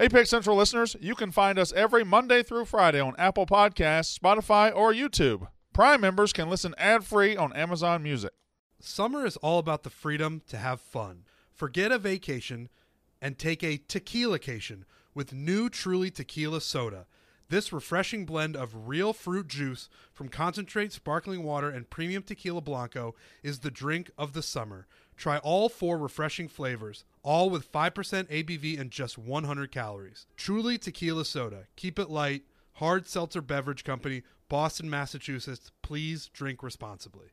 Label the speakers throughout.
Speaker 1: Hey, Pick Central listeners, you can find us every Monday through Friday on Apple Podcasts, Spotify, or YouTube. Prime members can listen ad-free on Amazon Music.
Speaker 2: Summer is all about the freedom to have fun. Forget a vacation and take a tequila-cation with new Truly Tequila Soda. This refreshing blend of real fruit juice from concentrate sparkling water and premium tequila blanco is the drink of the summer. Try all 4 refreshing flavors, all with 5% ABV and just 100 calories. Truly Tequila Soda. Keep it light. Hard Seltzer Beverage Company, Boston, Massachusetts. Please drink responsibly.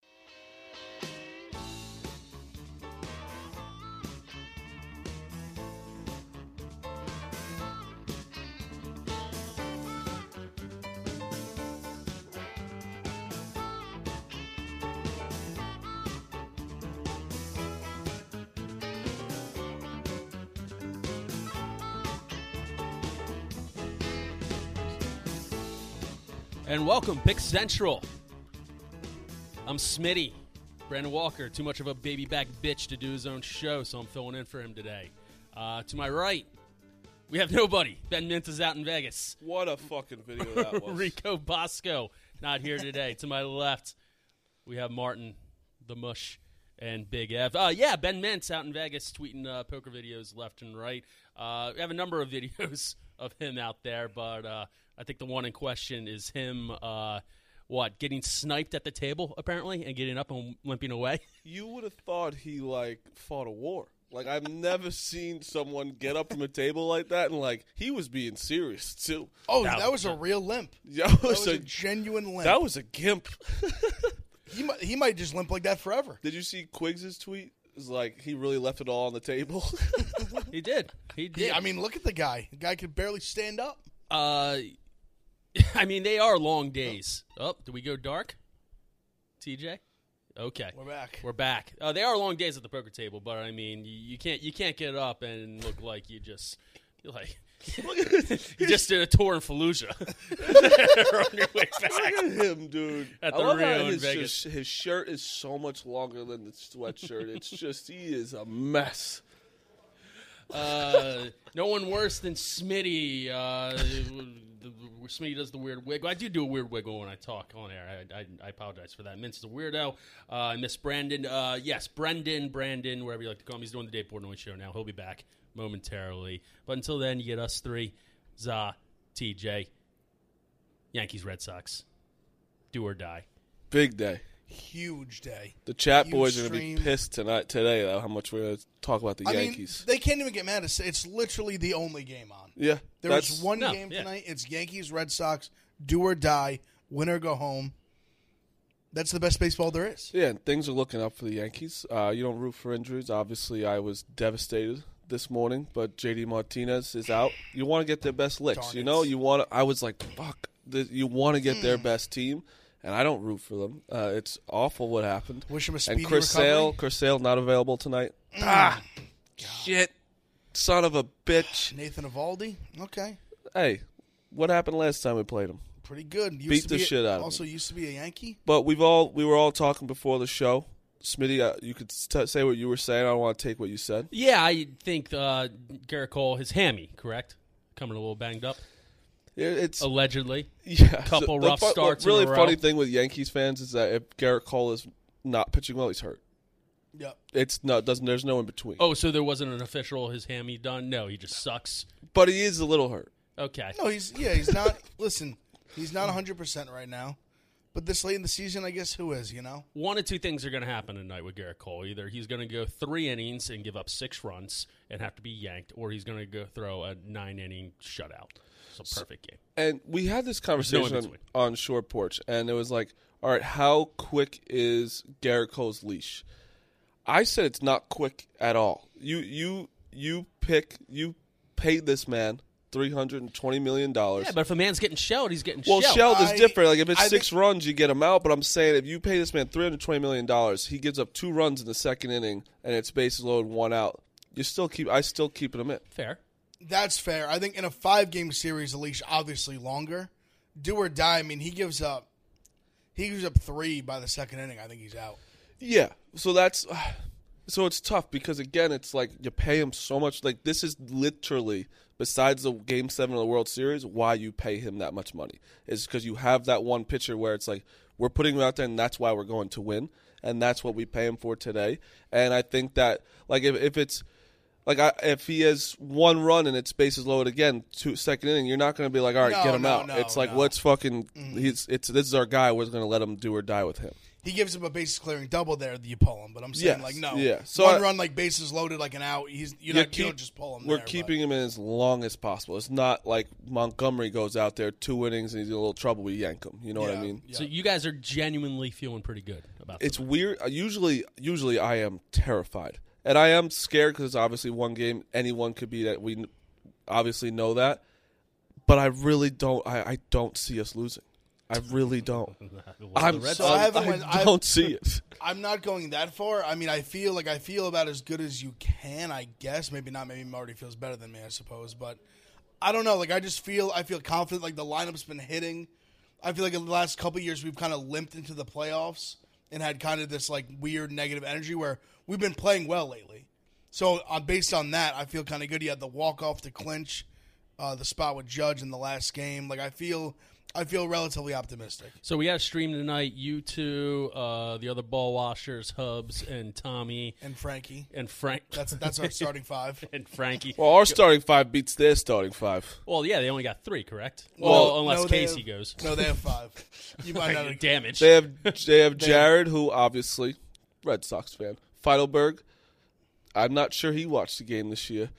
Speaker 3: And welcome, Pick Central. I'm Smitty. Brandon Walker, too much of a baby back bitch to do his own show, so I'm filling in for him today. To my right, we have nobody. Ben Mintz is out in Vegas.
Speaker 4: What a fucking video that was.
Speaker 3: Rico Bosco, not here today. To my left, we have Martin, the Mush, and Big Ev. Ben Mintz out in Vegas tweeting poker videos left and right. We have a number of videos of him out there, but I think the one in question is him, getting sniped at the table, apparently, and getting up and limping away.
Speaker 4: You would have thought he, fought a war. I've never seen someone get up from a table like that, and, he was being serious, too.
Speaker 5: Oh, that was a real limp.
Speaker 4: That
Speaker 5: was a genuine limp.
Speaker 4: That was a gimp.
Speaker 5: He might just limp like that forever.
Speaker 4: Did you see Quiggs' tweet? It was he really left it all on the table.
Speaker 3: He did.
Speaker 5: Yeah, look at the guy. The guy could barely stand up.
Speaker 3: They are long days. Oh, do we go dark? TJ? Okay.
Speaker 5: We're back.
Speaker 3: They are long days at the poker table, but you can't get up and look like you just you just did a tour in Fallujah. On your way back.
Speaker 4: Look at him, dude.
Speaker 3: At the Rio in
Speaker 4: his,
Speaker 3: Vegas.
Speaker 4: His shirt is so much longer than the sweatshirt. It's just, he is a mess.
Speaker 3: No one worse than Smitty. Smitty does the weird wiggle. I do a weird wiggle when I talk on air. I apologize for that. Mintz is a weirdo. I miss Brandon. Yes, Brandon, wherever you like to call him. He's doing the Dave Portnoy show now. He'll be back momentarily. But until then, you get us three. Za, TJ, Yankees, Red Sox. Do or die.
Speaker 4: Big day.
Speaker 5: Huge day.
Speaker 4: The chat boys are going to be pissed today, though, how much we're going to talk about the Yankees.
Speaker 5: They can't even get mad. It's literally the only game on.
Speaker 4: Yeah.
Speaker 5: There's one game tonight. It's Yankees, Red Sox, do or die, win or go home. That's the best baseball there is.
Speaker 4: Yeah, and things are looking up for the Yankees. You don't root for injuries. Obviously, I was devastated this morning, but J.D. Martinez is out. You want to get their best licks. You know, I was like, fuck. You want to get their best team. And I don't root for them. It's awful what happened.
Speaker 5: Wish him a speedy
Speaker 4: recovery. Chris Sale not available tonight. Shit. Son of a bitch.
Speaker 5: Nathan Eovaldi? Okay.
Speaker 4: Hey, what happened last time we played him?
Speaker 5: Pretty good.
Speaker 4: Beat the shit out of him.
Speaker 5: Also used to be a Yankee.
Speaker 4: But we were all talking before the show. Smitty, you could say what you were saying. I don't want to take what you said.
Speaker 3: Yeah, I think Garrett Cole, his hammy, correct? Coming a little banged up.
Speaker 4: It's
Speaker 3: allegedly.
Speaker 4: Yeah.
Speaker 3: Couple rough starts.
Speaker 4: The really
Speaker 3: in a row.
Speaker 4: funny thing with Yankees fans is that if Garrett Cole is not pitching well, he's hurt.
Speaker 5: Yep.
Speaker 4: There's no in between.
Speaker 3: Oh, so there wasn't an official his hammy done? No, he just sucks.
Speaker 4: But he is a little hurt.
Speaker 3: Okay.
Speaker 5: No, he's not. Listen, he's not 100% right now. But this late in the season, I guess who is,
Speaker 3: One of two things are going to happen tonight with Garrett Cole. Either he's going to go 3 innings and give up 6 runs and have to be yanked, or he's going to go throw a 9-inning shutout. It's a perfect game.
Speaker 4: And we had this conversation on Short Porch, and it was like, all right, how quick is Garrett Cole's leash? I said it's not quick at all. You paid this man $320 million.
Speaker 3: Yeah, but if a man's getting shelled, he's getting
Speaker 4: shelled. Well, shelled is different. Like if it's 6 runs, you get him out. But I'm saying if you pay this man $320 million, he gives up 2 runs in the second inning, and it's bases loaded, 1 out. I still keeping him in.
Speaker 3: Fair.
Speaker 5: That's fair. I think in a 5-game series, the leash obviously longer. Do or die. He gives up 3 by the second inning. I think he's out.
Speaker 4: Yeah. So it's tough because again, it's like you pay him so much. Like this is literally besides the Game 7 of the World Series, why you pay him that much money. It's because you have that one pitcher where it's like, we're putting him out there, and that's why we're going to win, and that's what we pay him for today. And I think that, like, if it's like if he has one run and it's bases loaded again, second inning, you're not going to be like, all right, get him out. It's like, let's fucking this is our guy. We're going to let him do or die with him.
Speaker 5: He gives him a bases clearing double there that you pull him, but I'm saying
Speaker 4: So
Speaker 5: one run like bases loaded like an out. You don't just pull him.
Speaker 4: We're keeping him in as long as possible. It's not like Montgomery goes out there 2 innings and he's in a little trouble. We yank him. You know what I mean?
Speaker 3: So you guys are genuinely feeling pretty good about.
Speaker 4: It's weird. Usually I am terrified, and I am scared because it's obviously one game. Anyone could be that. We obviously know that, but I really don't. I don't see us losing. I really don't. I don't see it.
Speaker 5: I'm not going that far. I mean, I feel about as good as you can, I guess. Maybe not. Maybe Marty feels better than me, I suppose. But I don't know. Like, I feel confident. Like, the lineup's been hitting. I feel like in the last couple of years we've kind of limped into the playoffs and had kind of this, like, weird negative energy where we've been playing well lately. So based on that, I feel kind of good. He had the walk-off to clinch the spot with Judge in the last game. Like, I feel relatively optimistic.
Speaker 3: So we got a stream tonight. You two, the other ball washers, Hubs and Tommy
Speaker 5: and Frankie
Speaker 3: and Frank.
Speaker 5: That's our starting five.
Speaker 3: And Frankie.
Speaker 4: Well, our starting five beats their starting five.
Speaker 3: Well, yeah, they only got 3, correct?
Speaker 4: Well,
Speaker 3: unless Casey goes.
Speaker 5: No, they have 5. You might not have
Speaker 3: damaged.
Speaker 4: They have Jared, who obviously Red Sox fan. Feidelberg. I'm not sure he watched the game this year.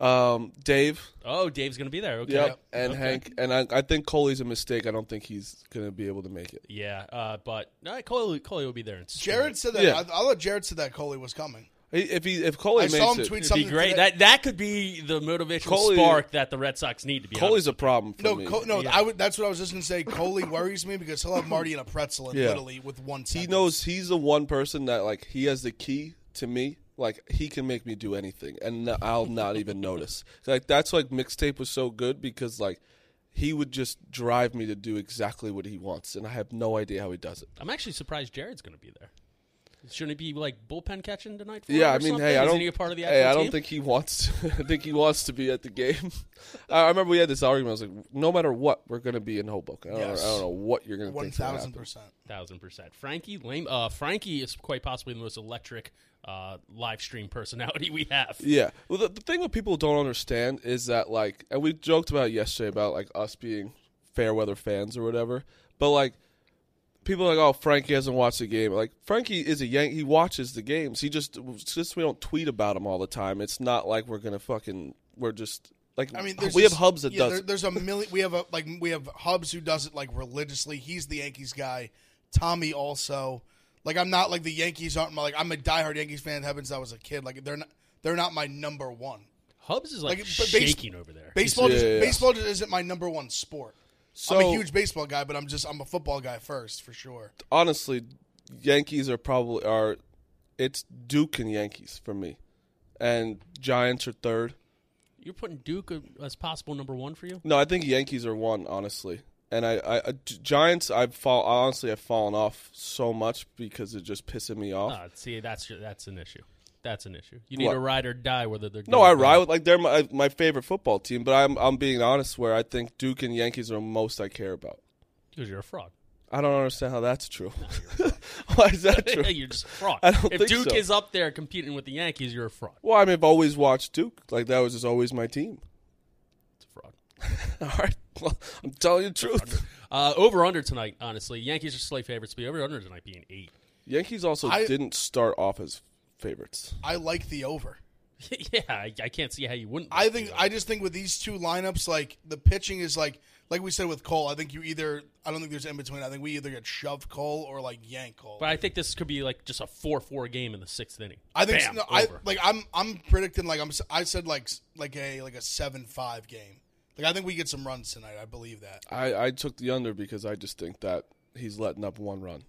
Speaker 4: Dave.
Speaker 3: Oh, Dave's going to be there. Okay.
Speaker 4: Yep. And Hank. And I think Coley's a mistake. I don't think he's going to be able to make it.
Speaker 3: Yeah, but no, Coley will be there.
Speaker 5: Jared said that. Yeah. I thought Jared said that Coley was coming.
Speaker 4: If Coley makes
Speaker 5: saw him
Speaker 4: it,
Speaker 5: tweet
Speaker 3: it'd
Speaker 5: something
Speaker 3: be great.
Speaker 5: today.
Speaker 3: That could be the motivational spark that the Red Sox need to be.
Speaker 4: Coley's a problem for me.
Speaker 5: That's what I was just going to say. Coley worries me because he'll have Marty in a pretzel in Italy with 1 second.
Speaker 4: He knows he's the one person that, like, he has the key to me. Like, he can make me do anything, and I'll not even notice. Like, that's like Mixtape was so good because, like, he would just drive me to do exactly what he wants, and I have no idea how he does it.
Speaker 3: I'm actually surprised Jared's going to be there. Shouldn't he be like bullpen catching tonight? For
Speaker 4: yeah,
Speaker 3: I
Speaker 4: mean,
Speaker 3: something?
Speaker 4: hey, I don't.
Speaker 3: Isn't he a part of the actual
Speaker 4: I don't
Speaker 3: team?
Speaker 4: think he wants. I think he wants to be at the game. I remember we had this argument. I was like, no matter what, we're going to be in Hoboken. I don't know what you're going to think.
Speaker 5: 1,000%.
Speaker 3: 1,000%. Frankie, lame. Frankie is quite possibly the most electric live stream personality we have.
Speaker 4: Yeah. Well, the thing that people don't understand is that, like, and we joked about it yesterday about, like, us being fair weather fans or whatever, but, like, people are like, oh, Frankie hasn't watched the game. Like, Frankie is a Yankee. He watches the games. He just we don't tweet about him all the time. It's not like we're going to we're just, like, I mean, we have Hubs that does it.
Speaker 5: There's a million, we have Hubs who does it, like, religiously. He's the Yankees guy. Tommy also. Like, I'm not, like, the Yankees aren't like, I'm a diehard Yankees fan. Heavens, I was a kid. Like, they're not my number one.
Speaker 3: Hubs is, like shaking over there.
Speaker 5: Baseball just isn't my number one sport. So, I'm a huge baseball guy, but I'm a football guy first, for sure.
Speaker 4: Honestly, Yankees it's Duke and Yankees for me. And Giants are third.
Speaker 3: You're putting Duke as possible number 1 for you?
Speaker 4: No, I think Yankees are 1, honestly. And Giants, I've fallen off so much because it's just pissing me off.
Speaker 3: See, that's an issue. That's an issue. You need to ride or die whether they're good.
Speaker 4: No, I ride with, like, they're my favorite football team, but I'm being honest where I think Duke and Yankees are most I care about.
Speaker 3: Because you're a fraud.
Speaker 4: I don't understand how that's true. Why is that true?
Speaker 3: You're just a fraud.
Speaker 4: I don't
Speaker 3: if
Speaker 4: think
Speaker 3: Duke
Speaker 4: so.
Speaker 3: is up there competing with the Yankees, you're a fraud.
Speaker 4: Well, I mean, I've always watched Duke. Like, that was just always my team.
Speaker 3: It's a fraud.
Speaker 4: All right. Well, I'm telling you the truth.
Speaker 3: Over-under tonight, honestly. Yankees are slight favorites, but over-under tonight being 8.
Speaker 4: Yankees also didn't start off as favorites.
Speaker 5: I like the over.
Speaker 3: Yeah, I can't see how you wouldn't.
Speaker 5: I just think with these two lineups, like, the pitching is like we said with Cole. I think I don't think there's in between. I think we either get shoved Cole or, like, yank Cole.
Speaker 3: But I think this could be like just a 4-4 game in the 6th inning.
Speaker 5: I think
Speaker 3: Bam,
Speaker 5: over. I'm predicting I said like a 7-5 game. Like, I think we get some runs tonight. I believe that.
Speaker 4: I took the under because I just think that he's letting up 1 run.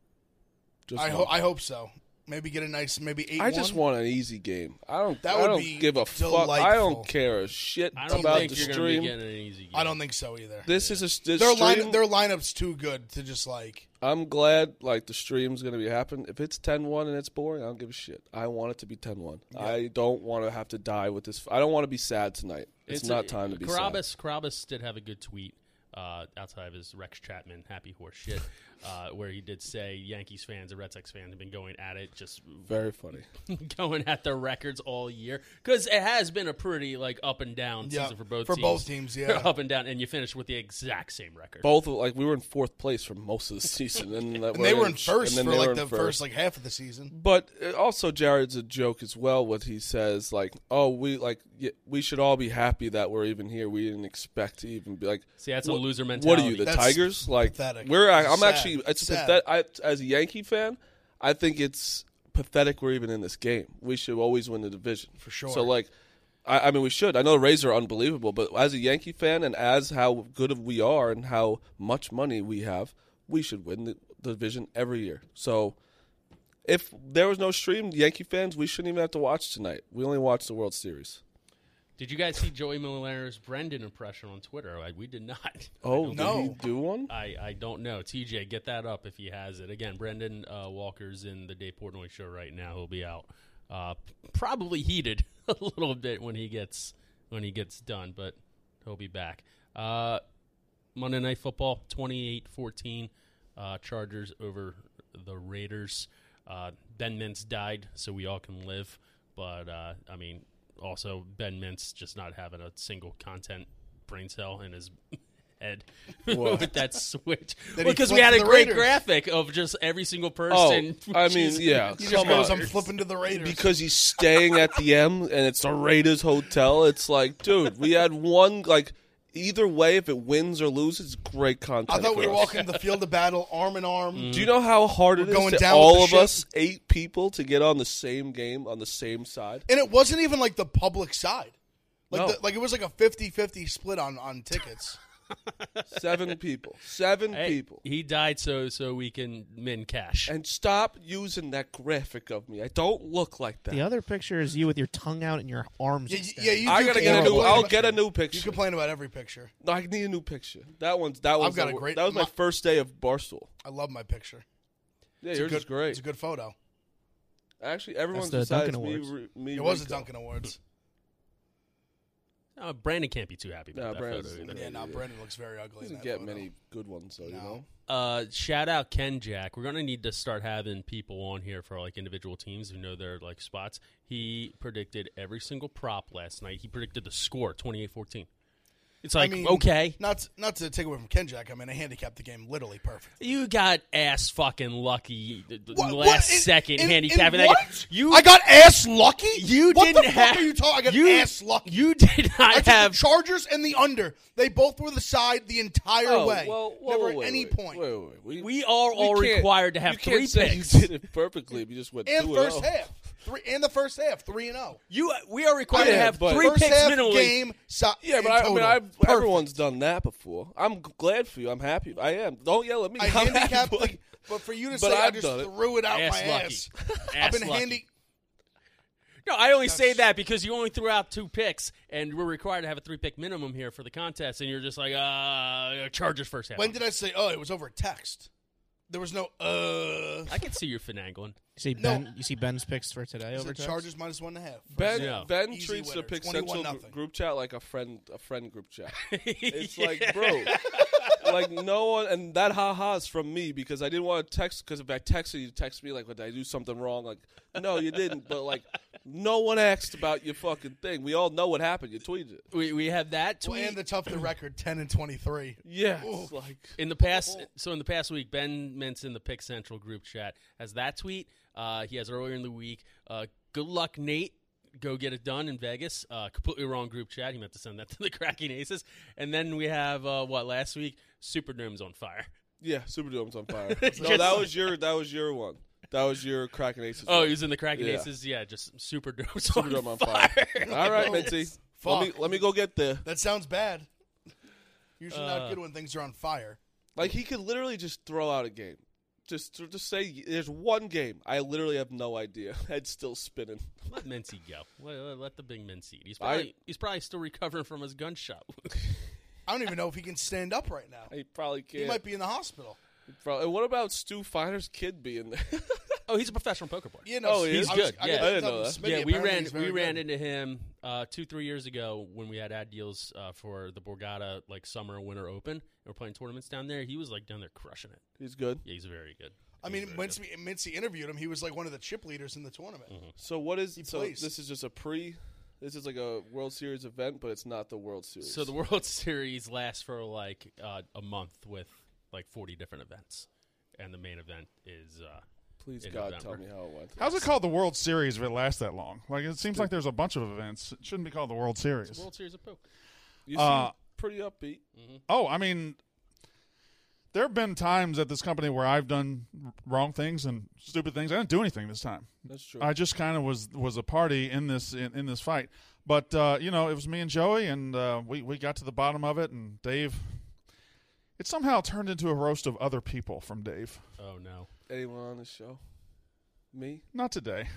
Speaker 5: I hope so. Maybe get a nice 8-1.
Speaker 4: I just want an easy game. I don't give a fuck.
Speaker 5: Delightful.
Speaker 4: I don't care a shit
Speaker 3: I don't
Speaker 4: about
Speaker 3: think
Speaker 4: the
Speaker 3: you're
Speaker 4: stream.
Speaker 3: Gonna be getting an easy game.
Speaker 5: I don't think so either.
Speaker 4: This is a
Speaker 5: their
Speaker 4: stream.
Speaker 5: Their lineup's too good to just, like.
Speaker 4: I'm glad, like, the stream's going to be happening. If it's 10-1 and it's boring, I don't give a shit. I want it to be 10-1. Yeah. I don't want to have to die with this. I don't want to be sad tonight. It's not time to be sad.
Speaker 3: Carabas did have a good tweet outside of his Rex Chapman happy horse shit, where he did say Yankees fans and Red Sox fans have been going at it, just
Speaker 4: Very funny.
Speaker 3: going at their records all year, because it has been a pretty up and down season for both teams.
Speaker 5: both teams, yeah.
Speaker 3: Up and down, and you finished with the exact same record.
Speaker 4: Both we were in fourth place for most of the season, and
Speaker 5: they were in first
Speaker 4: and
Speaker 5: for
Speaker 4: then they were
Speaker 5: the
Speaker 4: in
Speaker 5: first half of the season.
Speaker 4: But also, Jared's a joke as well. What he says, we should all be happy that we're even here. We didn't expect to even be like.
Speaker 3: See, that's a loser
Speaker 4: What
Speaker 3: mentality.
Speaker 4: are you, the
Speaker 5: That's
Speaker 4: Tigers?
Speaker 5: pathetic.
Speaker 4: I'm
Speaker 5: Sad.
Speaker 4: actually. It's
Speaker 5: Sad.
Speaker 4: pathetic. As a Yankee fan, I think it's pathetic we're even in this game. We should always win the division
Speaker 5: For sure.
Speaker 4: So I mean, we should. I know the Rays are unbelievable, but as a Yankee fan and as how good we are and how much money we have, we should win the division every year. So if there was no stream, Yankee fans, we shouldn't even have to watch tonight. We only watch the World Series.
Speaker 3: Did you guys see Joey Miller's Brendan impression on Twitter? We did not.
Speaker 4: Oh,
Speaker 5: No.
Speaker 4: did he do one?
Speaker 3: I don't know. TJ, get that up if he has it. Again, Brendan Walker's in the Dave Portnoy show right now. He'll be out. Probably heated a little bit when he gets done, but he'll be back. Monday Night Football, 28-14. Chargers over the Raiders. Ben Mintz died, so we all can live. But, also Ben Mintz just not having a single content brain cell in his head with that switch.
Speaker 5: Then he
Speaker 3: Because we
Speaker 5: flipped
Speaker 3: had
Speaker 5: to
Speaker 3: a
Speaker 5: the
Speaker 3: great
Speaker 5: Raiders.
Speaker 3: graphic of just every single
Speaker 4: Oh,
Speaker 3: person.
Speaker 4: I mean, yeah.
Speaker 5: He just
Speaker 4: Come
Speaker 5: goes,
Speaker 4: on.
Speaker 5: I'm flipping to the Raiders.
Speaker 4: Because he's staying at the M and it's the Raiders hotel. It's like, dude, we had one, either way, if it wins or loses, great content.
Speaker 5: I thought we
Speaker 4: for
Speaker 5: were
Speaker 4: us.
Speaker 5: walking the field of battle arm in arm.
Speaker 4: Do you know how hard it
Speaker 5: We're
Speaker 4: is
Speaker 5: going
Speaker 4: to
Speaker 5: down with
Speaker 4: all
Speaker 5: the
Speaker 4: of
Speaker 5: ship.
Speaker 4: us, 8 people, to get on the same game, on the same side?
Speaker 5: And it wasn't even the public side.
Speaker 4: No.
Speaker 5: It was a 50-50 split on tickets.
Speaker 4: 7 people. 7
Speaker 3: Hey,
Speaker 4: people.
Speaker 3: he died so we can min cash.
Speaker 4: And stop using that graphic of me. I don't look like that.
Speaker 6: The other picture is you with your tongue out and your arms. extended.
Speaker 5: You
Speaker 4: I
Speaker 5: do
Speaker 4: gotta
Speaker 5: complain
Speaker 4: get a new.
Speaker 5: about-
Speaker 4: I'll get a new
Speaker 5: You
Speaker 4: picture.
Speaker 5: complain about every picture.
Speaker 4: No, I need a new picture. That one's.
Speaker 5: got a
Speaker 4: the-
Speaker 5: great-
Speaker 4: That was my first day of Barstool.
Speaker 5: I love my picture.
Speaker 4: Yeah,
Speaker 5: It's
Speaker 4: yours
Speaker 5: a
Speaker 4: is great.
Speaker 5: It's a good photo.
Speaker 4: Actually, everyone's
Speaker 6: the
Speaker 4: besides
Speaker 6: Duncan
Speaker 4: me.
Speaker 6: Awards.
Speaker 4: me
Speaker 5: It was the
Speaker 4: Rico.
Speaker 5: Duncan Awards.
Speaker 3: Brandon can't be too happy about
Speaker 4: No,
Speaker 3: that
Speaker 4: Brandon's-
Speaker 3: photo either.
Speaker 5: Yeah, no, Brandon looks very ugly.
Speaker 4: Doesn't
Speaker 5: in that
Speaker 4: get
Speaker 5: photo.
Speaker 4: many good ones, though. You
Speaker 5: No.
Speaker 4: know.
Speaker 3: Shout out Ken Jack. We're gonna need to start having people on here for individual teams who know their spots. He predicted every single prop last night. He predicted the score 28-14. It's okay.
Speaker 5: Not to take away from Ken Jack. I mean, I handicapped the game literally perfect.
Speaker 3: You got ass fucking lucky the
Speaker 5: What-
Speaker 3: last
Speaker 5: what?
Speaker 3: second
Speaker 5: In
Speaker 3: handicapping that
Speaker 5: what?
Speaker 3: game.
Speaker 5: I got ass lucky.
Speaker 3: You
Speaker 5: what
Speaker 3: didn't
Speaker 5: the
Speaker 3: have.
Speaker 5: fuck are you talking? I got
Speaker 3: you,
Speaker 5: ass lucky.
Speaker 3: You did
Speaker 5: I
Speaker 3: not
Speaker 5: took
Speaker 3: have.
Speaker 5: the Chargers and the under. They both were the side the entire way. Never at any point.
Speaker 4: Wait.
Speaker 3: We are all
Speaker 4: can't-
Speaker 3: required to have
Speaker 4: you can't
Speaker 3: 3
Speaker 4: say
Speaker 3: picks.
Speaker 4: You did it perfectly. If you just went
Speaker 5: And
Speaker 4: 2-0.
Speaker 5: first half. The first half, 3-0.
Speaker 3: We are required to
Speaker 4: Yeah,
Speaker 3: have
Speaker 4: but-
Speaker 3: 3
Speaker 5: First
Speaker 3: picks
Speaker 5: half
Speaker 3: minimally.
Speaker 5: game.
Speaker 4: Yeah, but everyone's done that before. I'm glad for you. I'm happy. I am. Don't yell at me.
Speaker 5: I
Speaker 4: I'm happy,
Speaker 5: handicapped,
Speaker 4: but-
Speaker 5: but for you to
Speaker 4: but
Speaker 5: say I
Speaker 4: I've
Speaker 5: just
Speaker 4: done it.
Speaker 5: threw it out
Speaker 3: Ass
Speaker 5: my
Speaker 3: lucky.
Speaker 5: ass.
Speaker 3: Ass
Speaker 5: I've been
Speaker 3: lucky. No, I only say that because you only threw out 2 picks, and we're required to have a 3-pick minimum here for the contest, and you're just like, Chargers first half.
Speaker 5: When did I say, it was over text? There was no,
Speaker 3: I can see you finagling.
Speaker 6: You see Ben's picks for today
Speaker 5: I
Speaker 6: over
Speaker 5: said
Speaker 6: text?
Speaker 5: Chargers -1.5.
Speaker 4: Ben,
Speaker 3: Yeah.
Speaker 4: Ben
Speaker 5: Easy
Speaker 4: treats the
Speaker 5: winner,
Speaker 4: Pick
Speaker 5: 21-0.
Speaker 4: Central group chat like a friend group chat. It's like, bro, no one, and that ha-ha is from me because I didn't want to text, because if I texted you, text me did I do something wrong? Like, no, you didn't, but no one asked about your fucking thing. We all know what happened. You tweeted it.
Speaker 3: We have that tweet.
Speaker 5: And the tough the record, 10-23.
Speaker 4: Yeah, it's
Speaker 3: In the past week, Ben Mintz in the Pick Central group chat has that tweet. He has earlier in the week. Good luck, Nate. Go get it done in Vegas. Completely wrong group chat. He meant to send that to the Cracking Aces. And then we have last week? Superdome's on fire.
Speaker 4: yeah. Superdome's on fire. No, that was your one. That was your Cracking Aces.
Speaker 3: Oh,
Speaker 4: one.
Speaker 3: he was in the Cracking
Speaker 4: Yeah.
Speaker 3: Aces. Yeah, just Superdome's
Speaker 4: Superdome
Speaker 3: on fire.
Speaker 4: All right, Minty.
Speaker 5: Fuck.
Speaker 4: Let me go get there.
Speaker 5: That sounds bad. Usually not good when things are on fire.
Speaker 4: He could literally just throw out a game. Just say there's one game. I literally have no idea. Head's still spinning.
Speaker 3: Let Mincy go. Let the big Mincy eat.
Speaker 4: I-
Speaker 3: He's probably still recovering from his gunshot.
Speaker 5: I don't even know if he can stand up right now.
Speaker 4: He probably can't.
Speaker 5: He might be in the hospital.
Speaker 4: And what about Stu Finer's kid being there?
Speaker 3: Oh, he's a professional poker player.
Speaker 5: You know,
Speaker 4: Oh, he is?
Speaker 3: He's good.
Speaker 5: I
Speaker 3: yeah.
Speaker 5: got
Speaker 4: I didn't
Speaker 5: to
Speaker 4: know
Speaker 5: tell
Speaker 4: that.
Speaker 3: Yeah,
Speaker 5: Smitty,
Speaker 3: we
Speaker 5: apparently he's very
Speaker 3: ran
Speaker 5: good.
Speaker 3: into him 2-3 years ago when we had ad deals for the Borgata like summer and winter open, and we're playing tournaments down there. He was like down there crushing it.
Speaker 4: He's good.
Speaker 3: Yeah, he's very good.
Speaker 5: I mean, Mincy interviewed him. He was like one of the chip leaders in the tournament.
Speaker 3: Mm-hmm.
Speaker 4: So what is? So
Speaker 5: plays.
Speaker 4: this is just a pre. This is like a World Series event, but it's not the World Series.
Speaker 3: So the World Series lasts for like a month with like 40 different events, and the main event is.
Speaker 4: Please
Speaker 3: in
Speaker 4: God,
Speaker 3: November.
Speaker 4: tell me how it went.
Speaker 1: How's it called the World Series if it lasts that long? Like it seems like there's a bunch of events. It shouldn't be called the World Series.
Speaker 3: It's the World Series of poker.
Speaker 4: You seem pretty upbeat.
Speaker 1: Oh, I mean, there have been times at this company where I've done wrong things and stupid things. I didn't do anything this time.
Speaker 4: That's true.
Speaker 1: I just kind of was a party in this fight. But it was me and Joey, and we got to the bottom of it. And Dave, it somehow turned into a roast of other people from Dave.
Speaker 3: Oh no,
Speaker 4: Anyone on the show? Me?
Speaker 1: Not today.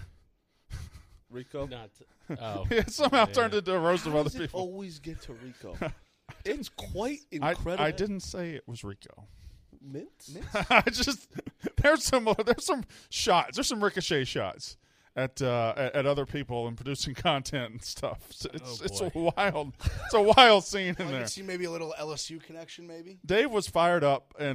Speaker 4: Rico?
Speaker 3: not. Oh,
Speaker 1: It somehow turned into a roast of
Speaker 4: How
Speaker 1: other
Speaker 4: does it
Speaker 1: people.
Speaker 4: always get to Rico? It's quite incredible.
Speaker 1: I didn't say it was Rico.
Speaker 4: Mints?
Speaker 1: I just there's some shots. There's some ricochet shots at other people and producing content and stuff. It's a wild scene in
Speaker 5: I
Speaker 1: there.
Speaker 5: can see maybe a little LSU connection, maybe.
Speaker 1: Dave was fired up, and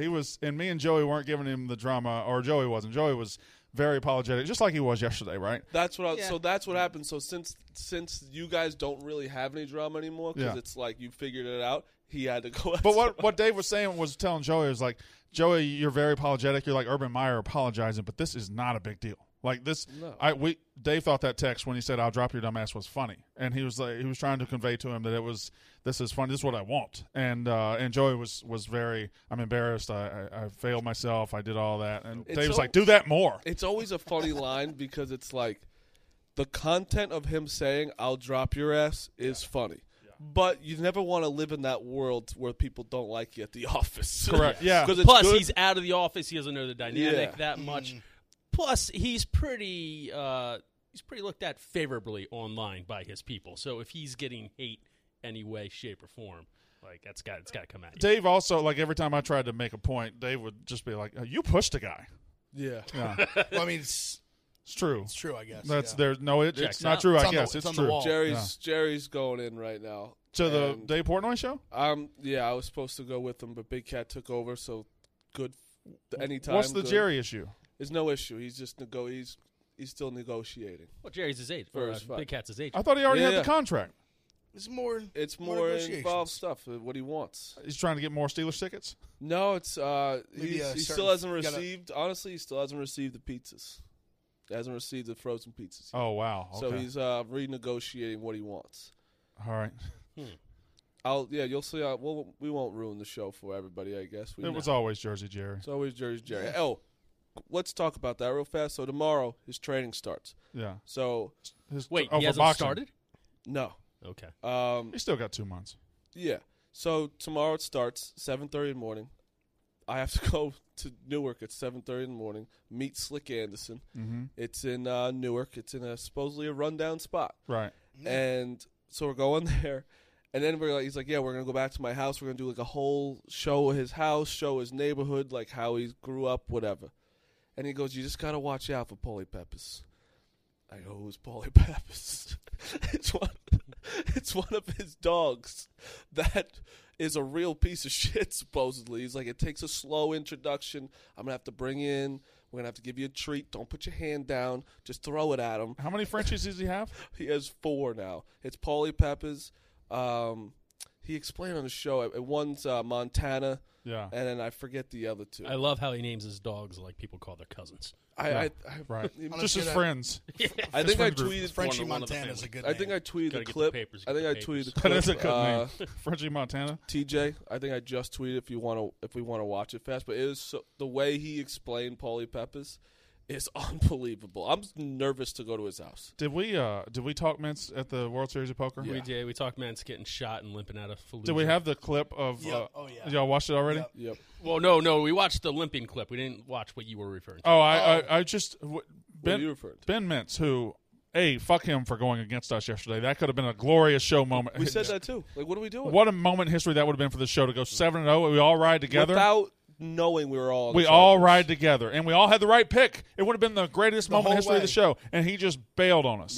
Speaker 1: me and Joey weren't giving him the drama, or Joey wasn't. Joey was very apologetic, just like he was yesterday, right?
Speaker 4: That's what. So that's what happened. So since you guys don't really have any drama anymore, because it's like you figured it out, he had to go.
Speaker 1: But what Dave was saying was telling Joey was like, Joey, you're very apologetic. You're like Urban Meyer apologizing, but this is not a big deal. Like this,
Speaker 4: No.
Speaker 1: Dave thought that text when he said "I'll drop your dumb ass" was funny, and he was trying to convey to him that this is funny. This is what I want, and Joey was very. I'm embarrassed. I failed myself. I did all that, and Dave was like, "Do that more."
Speaker 4: It's always a funny line because it's like the content of him saying "I'll drop your ass" is funny. But you never want to live in that world where people don't like you at the office.
Speaker 1: Correct. Yeah.
Speaker 3: Plus, he's out of the office. He doesn't know the dynamic that
Speaker 5: Mm.
Speaker 3: much. Plus, he's pretty looked at favorably online by his people. So if he's getting hate any way, shape, or form, like it's got to come at you.
Speaker 1: Dave also, like every time I tried to make a point, Dave would just be like, "You pushed a guy."
Speaker 4: Yeah.
Speaker 1: Yeah,
Speaker 5: Well, I mean, it's
Speaker 1: true.
Speaker 5: true, I guess.
Speaker 1: That's
Speaker 5: yeah.
Speaker 1: there's no. It's
Speaker 3: Checks
Speaker 1: not
Speaker 3: out.
Speaker 1: true.
Speaker 5: It's
Speaker 1: I
Speaker 5: on the-
Speaker 1: guess
Speaker 5: it's
Speaker 1: it's
Speaker 5: on the
Speaker 1: true.
Speaker 5: wall.
Speaker 4: Jerry's going in right now.
Speaker 1: To the
Speaker 4: And
Speaker 1: Dave Portnoy show.
Speaker 4: I was supposed to go with him, but Big Cat took over. So good. Anytime.
Speaker 1: What's the
Speaker 4: good.
Speaker 1: Jerry issue?
Speaker 4: There's no issue. He's just he's still negotiating.
Speaker 3: Well, Jerry's his age.
Speaker 4: For his fight.
Speaker 3: Big Cat's his age.
Speaker 1: I thought he already
Speaker 4: Yeah,
Speaker 1: had
Speaker 4: yeah.
Speaker 1: the contract.
Speaker 5: It's more.
Speaker 4: It's
Speaker 5: more
Speaker 4: more
Speaker 5: negotiations.
Speaker 4: involved stuff. What he wants.
Speaker 1: He's trying to get more Steelers tickets.
Speaker 4: No, it's
Speaker 5: Maybe
Speaker 4: he
Speaker 5: a
Speaker 4: still
Speaker 5: certain-
Speaker 4: hasn't
Speaker 5: you gotta-
Speaker 4: received. Honestly, he still hasn't received the pizzas. He hasn't received the frozen pizzas. Yet.
Speaker 1: Oh wow. Okay.
Speaker 4: So he's renegotiating what he wants.
Speaker 1: all right.
Speaker 4: You'll see. We won't ruin the show for everybody. I guess
Speaker 1: It was always Jersey Jerry.
Speaker 4: It's always Jersey Jerry. Oh, let's talk about that real fast. So tomorrow his training starts.
Speaker 1: Yeah.
Speaker 4: So
Speaker 3: Wait,
Speaker 1: for
Speaker 3: he hasn't
Speaker 1: boxing.
Speaker 3: started?
Speaker 4: no,
Speaker 3: Okay.
Speaker 1: He's still got 2 months.
Speaker 4: yeah. So tomorrow it starts 7:30 in the morning. I have to go to Newark at 7:30 in the morning. Meet Slick Anderson.
Speaker 1: Mm-hmm.
Speaker 4: It's in Newark. It's in supposedly a rundown spot.
Speaker 1: Right.
Speaker 4: And so we're going there. And then he's like, yeah, we're going to go back to my house. We're going to do like a whole show of his house, show his neighborhood, like how he grew up, whatever. And he goes, you just got to watch out for Paulie Peppers. I go, who's Paulie Peppers? It's one of his dogs that is a real piece of shit, supposedly. He's like, it takes a slow introduction. I'm going to have to bring in. We're going to have to give you a treat. Don't put your hand down. Just throw it at him.
Speaker 1: How many Frenchies does he have?
Speaker 4: He has 4 now. It's Paulie Peppers. He explained on the show. One's Montana,
Speaker 1: Yeah.
Speaker 4: and then I forget the other 2.
Speaker 3: I love how he names his dogs like people call their cousins.
Speaker 1: Right. Just his friends.
Speaker 4: I think I
Speaker 1: friend group.
Speaker 4: tweeted.
Speaker 5: Frenchie
Speaker 3: one of the
Speaker 5: Montana's a
Speaker 3: family.
Speaker 5: good name.
Speaker 4: I think I tweeted
Speaker 3: Gotta
Speaker 4: the
Speaker 3: get the
Speaker 4: clip.
Speaker 3: papers,
Speaker 4: I
Speaker 3: get
Speaker 4: think
Speaker 3: the
Speaker 4: I
Speaker 3: papers.
Speaker 4: tweeted the
Speaker 1: That
Speaker 4: clip.
Speaker 1: is a good name. Frenchie Montana.
Speaker 4: TJ, I think I just tweeted if we want to watch it fast. But it is the way he explained Paulie Peppers is unbelievable. I'm nervous to go to his house.
Speaker 1: Did we talk mints at the World Series of Poker?
Speaker 3: We did. We talked Mance getting shot and limping out of Fallujah.
Speaker 1: Did we have the clip of?
Speaker 5: Yep. Oh, yeah.
Speaker 1: Y'all watched it already?
Speaker 5: Yep.
Speaker 4: Yep.
Speaker 3: Well, no. We watched the limping clip. We didn't watch what you were referring to.
Speaker 1: Oh, I just
Speaker 4: What are you referring to?
Speaker 1: Ben Mintz, who, fuck him for going against us yesterday. That could have been a glorious show moment.
Speaker 4: We said that too. Like, what are we doing?
Speaker 1: What a moment in history that would have been for the show to go 7-0. We all ride together.
Speaker 4: Without knowing we were all. on
Speaker 1: We
Speaker 4: the
Speaker 1: all
Speaker 4: Chargers.
Speaker 1: ride together, and we all had the right pick. It would have been the greatest moment in
Speaker 5: whole
Speaker 1: history of the
Speaker 5: way.
Speaker 1: show, and he just bailed on us.
Speaker 4: Yep.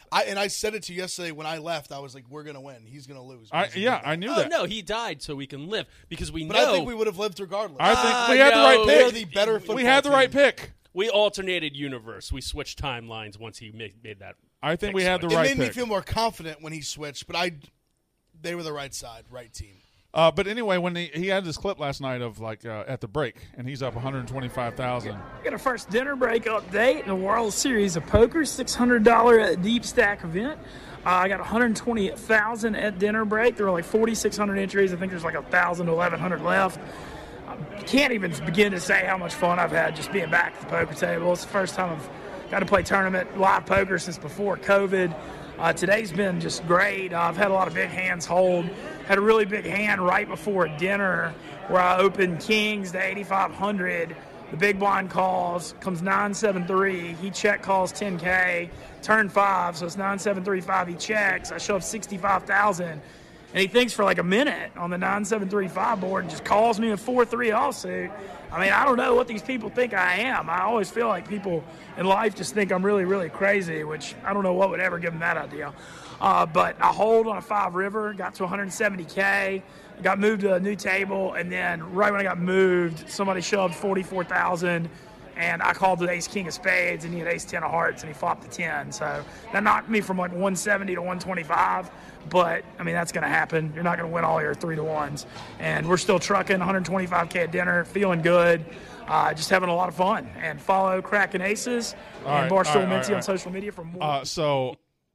Speaker 5: I said it to you yesterday when I left. I was like, we're gonna win. He's gonna lose.
Speaker 1: I knew that.
Speaker 3: No, he died so we can live because we
Speaker 5: But
Speaker 3: know.
Speaker 5: I think we would have lived regardless.
Speaker 1: I think we had the right
Speaker 5: They're
Speaker 1: pick.
Speaker 5: the better football
Speaker 1: We had the right
Speaker 5: team.
Speaker 1: pick.
Speaker 3: We alternated universe. We switched timelines once he made that.
Speaker 1: I think we had the
Speaker 5: It
Speaker 1: right
Speaker 5: made me
Speaker 1: pick.
Speaker 5: feel more confident when he switched, but they were the right side, right team.
Speaker 1: But anyway, when he had this clip last night of at the break, and he's up 125,000.
Speaker 7: We got our first dinner break update in the World Series of Poker, $600 deep stack event. I got 120,000 at dinner break. There were like 4,600 entries. I think there's like 1,000 to 1,100 left. I can't even begin to say how much fun I've had just being back at the poker table. It's the first time I've got to play tournament live poker since before COVID. Today's been just great. I've had a lot of big hands hold. Had a really big hand right before dinner where I opened kings to 8,500. The big blind calls, comes 9-7-3. He check calls 10K, turn 5, so it's 9-7-3-5. He checks. I show up 65,000. And he thinks for like a minute on the 9-7-3-5 board and just calls me a 4-3 offsuit. I mean, I don't know what these people think I am. I always feel like people in life just think I'm really, really crazy, which I don't know what would ever give them that idea. But I hold on a 5 river, got to 170K, got moved to a new table, and then right when I got moved, somebody shoved 44,000, and I called the ace king of spades, and he had ace 10 of hearts, and he flopped the 10. So that knocked me from like 170 to 125. But, I mean, that's going to happen. You're not going to win all your 3-to-1s. And we're still trucking 125K at dinner, feeling good, just having a lot of fun. And follow Kraken Aces and Barstool Minty on social media for more.
Speaker 1: So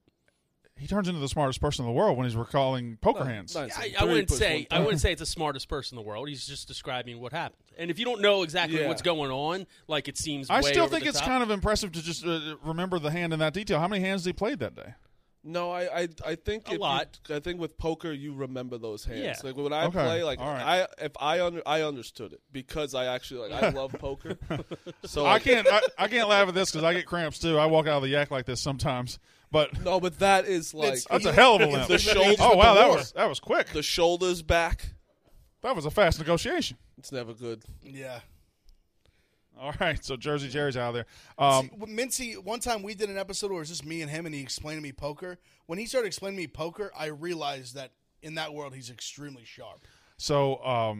Speaker 1: he turns into the smartest person in the world when he's recalling poker hands.
Speaker 3: I wouldn't say it's the smartest person in the world. He's just describing what happened. And if you don't know exactly what's going on, like it seems,
Speaker 1: I
Speaker 3: way
Speaker 1: still
Speaker 3: over
Speaker 1: think
Speaker 3: the
Speaker 1: it's
Speaker 3: top.
Speaker 1: kind of impressive to just remember the hand in that detail. How many hands did he play that day?
Speaker 4: No, I think
Speaker 3: A lot.
Speaker 4: I think with poker you remember those hands.
Speaker 3: Yeah.
Speaker 4: Like when I
Speaker 1: Okay.
Speaker 4: play, like
Speaker 1: All right.
Speaker 4: I understood it because I actually I love poker. So
Speaker 1: I can't laugh at this because I get cramps too. I walk out of the yak like this sometimes. But
Speaker 4: no, but that is like
Speaker 1: that's a hell of a limp.
Speaker 4: the shoulders.
Speaker 1: Oh wow,
Speaker 4: with the
Speaker 1: that was quick.
Speaker 4: the shoulders back.
Speaker 1: That was a fast negotiation.
Speaker 4: It's never good.
Speaker 5: Yeah.
Speaker 1: All right, so Jersey Jerry's out of there.
Speaker 5: Mincy, one time we did an episode where it was just me and him, and he explained to me poker. When he started explaining to me poker, I realized that in that world he's extremely sharp.
Speaker 1: So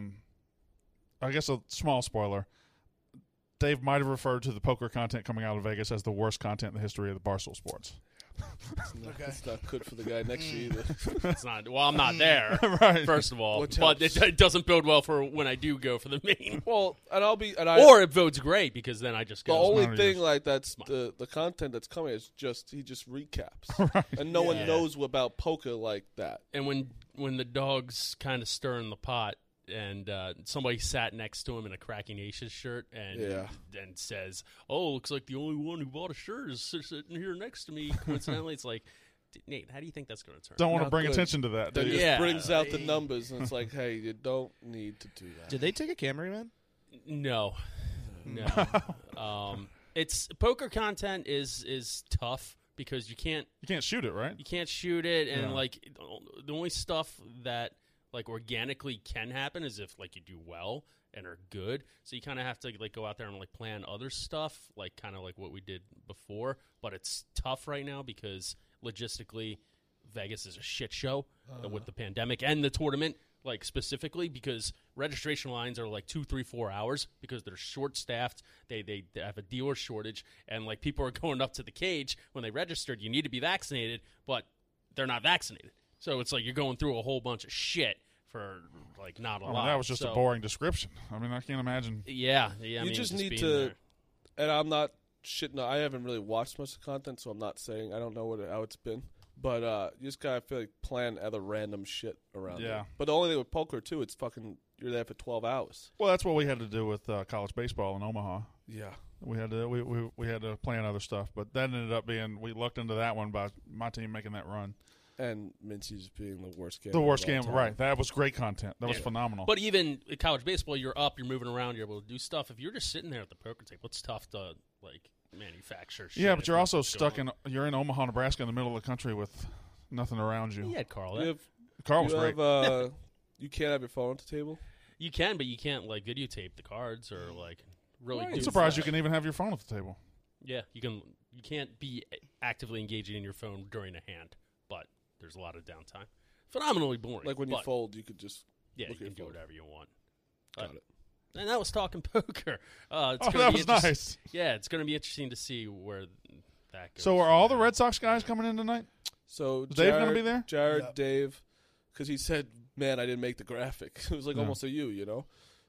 Speaker 1: I guess a small spoiler. Dave might have referred to the poker content coming out of Vegas as the worst content in the history of the Barstool Sports.
Speaker 5: Okay.
Speaker 4: It's not good for the guy next to you either.
Speaker 3: It's not. Well, I'm not there.
Speaker 1: Right.
Speaker 3: First of all,
Speaker 4: Which
Speaker 3: but
Speaker 4: helps.
Speaker 3: it doesn't bode well for when I do go for the main.
Speaker 4: Well, and
Speaker 3: Or it bodes great because then I just
Speaker 4: the
Speaker 3: go.
Speaker 4: only
Speaker 1: Smart.
Speaker 4: thing like that's the content that's coming is he just recaps, and no one
Speaker 3: Yeah.
Speaker 4: knows about poker like that.
Speaker 3: And when the dog's kind of stirring the pot, and somebody sat next to him in a Cracking Aces shirt, and says, "Oh, looks like the only one who bought a shirt is sitting here next to me." Coincidentally, it's like, Nate, how do you think that's going to turn?
Speaker 1: Don't want to
Speaker 4: Not
Speaker 1: bring
Speaker 4: good.
Speaker 1: attention to that.
Speaker 4: That
Speaker 1: Do you?
Speaker 4: just
Speaker 3: Yeah.
Speaker 4: brings out the numbers, and it's like, hey, you don't need to do that.
Speaker 6: Did they take a cameraman?
Speaker 3: No. It's poker content is tough because you can't
Speaker 1: shoot it, right?
Speaker 3: shoot it, and
Speaker 1: Yeah.
Speaker 3: like the only stuff that like organically can happen is if like you do well and are good. So you kind of have to like go out there and like plan other stuff, like kind of like what we did before. But it's tough right now because logistically, Vegas is a shit show with the pandemic and the tournament. Like specifically because registration lines are like 2, 3, 4 hours because they're short staffed. They have a dealer shortage, and like people are going up to the cage when they registered. You need to be vaccinated, but they're not vaccinated. So it's like you're going through a whole bunch of shit for like not a lot.
Speaker 1: That was just a boring description. I mean, I can't imagine.
Speaker 3: Yeah. I
Speaker 4: You
Speaker 3: mean,
Speaker 4: just need
Speaker 3: being
Speaker 4: to,
Speaker 3: there.
Speaker 4: and I'm not shitting. I haven't really watched much of the content, so I'm not saying I don't know how it's been. But you just gotta feel like plan other random shit around.
Speaker 1: Yeah.
Speaker 4: it. But the only thing with poker too, it's fucking you're there for 12 hours.
Speaker 1: Well, that's what we had to do with college baseball in Omaha.
Speaker 4: Yeah.
Speaker 1: We had to we had to plan other stuff, but that ended up being we lucked into that one by my team making that run.
Speaker 4: And Mincy's being the worst game.
Speaker 1: The worst
Speaker 4: of all
Speaker 1: game,
Speaker 4: time.
Speaker 1: right? That was great content. That was
Speaker 3: Yeah.
Speaker 1: phenomenal.
Speaker 3: But even in college baseball, you're up, you're moving around, you're able to do stuff. If you're just sitting there at the poker table, it's tough to like manufacture shit.
Speaker 1: yeah, but
Speaker 3: if
Speaker 1: you're also
Speaker 3: nothing's
Speaker 1: stuck
Speaker 3: going
Speaker 1: you're in Omaha, Nebraska, in the middle of the country with nothing around you.
Speaker 3: on. You had Carl.
Speaker 4: You have,
Speaker 1: Carl was
Speaker 4: you
Speaker 1: great.
Speaker 4: have, you can't have your phone at the table.
Speaker 3: You can, but you can't like videotape the cards or like really.
Speaker 1: I'm
Speaker 3: do
Speaker 1: surprised you
Speaker 3: stuff.
Speaker 1: can even have your phone at the table.
Speaker 3: Yeah, you can You can't be actively engaging in your phone during a hand, but there's a lot of downtime. Phenomenally boring.
Speaker 4: Like when you
Speaker 3: but,
Speaker 4: fold, you could just
Speaker 3: yeah,
Speaker 4: look
Speaker 3: you
Speaker 4: at
Speaker 3: can do
Speaker 4: your phone.
Speaker 3: whatever you want.
Speaker 4: Got it.
Speaker 3: And that was talking poker.
Speaker 1: Oh, that was nice.
Speaker 3: Yeah, it's going to be interesting to see where that goes.
Speaker 1: So are all the Red Sox guys coming in tonight?
Speaker 4: So
Speaker 1: Is Dave gonna be there?
Speaker 4: Jared,
Speaker 5: Yeah.
Speaker 4: Dave, because he said, "Man, I didn't make the graphic." It was like almost a you know.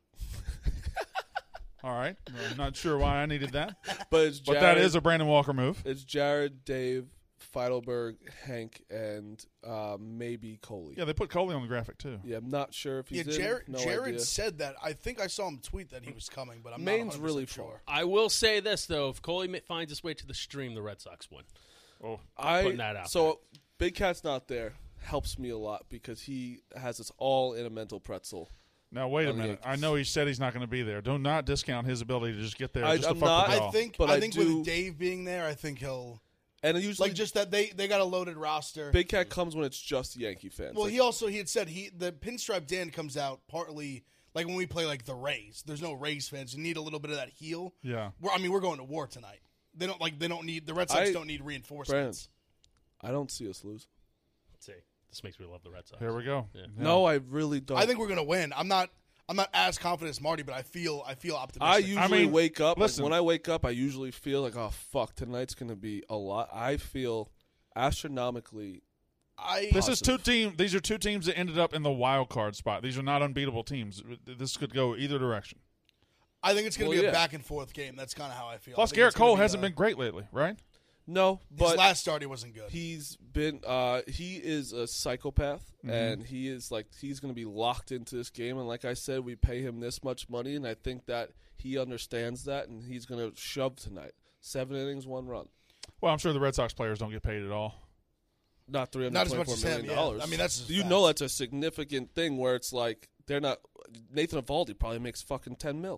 Speaker 1: All right. I'm not sure why I needed that.
Speaker 4: But it's Jared,
Speaker 1: But that is a Brandon Walker move.
Speaker 4: It's Jared, Dave, Feidelberg, Hank, and maybe Coley.
Speaker 1: Yeah, they put Coley on the graphic, too.
Speaker 4: Yeah, I'm not sure if he's in.
Speaker 5: Jared,
Speaker 4: No
Speaker 5: Jared
Speaker 4: idea.
Speaker 5: said that. I think I saw him tweet that he was coming, but I'm
Speaker 4: Maine's
Speaker 5: not 100%
Speaker 4: really
Speaker 5: sure.
Speaker 4: far.
Speaker 3: I will say this, though. If Coley finds his way to the stream, the Red Sox win.
Speaker 1: Oh,
Speaker 3: putting that out
Speaker 4: So Big Cat's not there. Helps me a lot because he has us all in a mental pretzel.
Speaker 1: now, wait a
Speaker 4: On the
Speaker 1: minute.
Speaker 4: Yankees.
Speaker 1: I know he said he's not going to be there. Do not discount his ability to just get there
Speaker 4: I'm
Speaker 1: just to
Speaker 4: not-
Speaker 1: fuck with
Speaker 5: I
Speaker 1: y'all.
Speaker 5: think
Speaker 4: But
Speaker 5: I
Speaker 4: I
Speaker 5: think
Speaker 4: do-
Speaker 5: with Dave being there, I think he'll
Speaker 4: And usually,
Speaker 5: like just that they got a loaded roster.
Speaker 4: Big Cat comes when it's just Yankee fans.
Speaker 5: Well,
Speaker 4: Like,
Speaker 5: he had said the Pinstripe Dan comes out partly like when we play like the Rays. There's no Rays fans. You need a little bit of that heel.
Speaker 1: Yeah.
Speaker 5: We're going to war tonight. They don't need the Red Sox don't need reinforcements.
Speaker 4: I don't see us lose.
Speaker 3: Let's see. This makes me love the Red Sox.
Speaker 1: Here we go.
Speaker 3: Yeah.
Speaker 1: Yeah.
Speaker 4: No, I really don't.
Speaker 5: I think we're going to win. I'm not as confident as Marty, but I feel optimistic.
Speaker 4: I usually wake up.
Speaker 1: listen.
Speaker 4: Like, when I wake up, I usually feel like, oh fuck, tonight's gonna be a lot. I feel astronomically.
Speaker 1: This is two teams. These are two teams that ended up in the wild card spot. These are not unbeatable teams. This could go either direction.
Speaker 5: I think it's going to be
Speaker 4: Well,
Speaker 5: a
Speaker 4: yeah.
Speaker 5: back and forth game. That's kind of how I feel.
Speaker 1: Plus,
Speaker 5: I think
Speaker 1: Garrett
Speaker 5: it's gonna
Speaker 1: Cole
Speaker 5: be
Speaker 1: hasn't been great lately, right?
Speaker 4: No,
Speaker 5: His
Speaker 4: but
Speaker 5: last start he wasn't good.
Speaker 4: he's been. He is a psychopath,
Speaker 1: Mm-hmm.
Speaker 4: and he is like he's gonna be locked into this game. And like I said, we pay him this much money, and I think that he understands that, and he's gonna shove tonight. 7 innings, 1 run.
Speaker 1: Well, I'm sure the Red Sox players don't get paid at all.
Speaker 4: Not
Speaker 5: Not as much as
Speaker 4: $324
Speaker 5: him.
Speaker 4: million.
Speaker 5: Yeah. I mean, that's just
Speaker 4: you
Speaker 5: facts.
Speaker 4: know that's a significant thing where it's like they're not. Nathan Eovaldi probably makes fucking $10 million.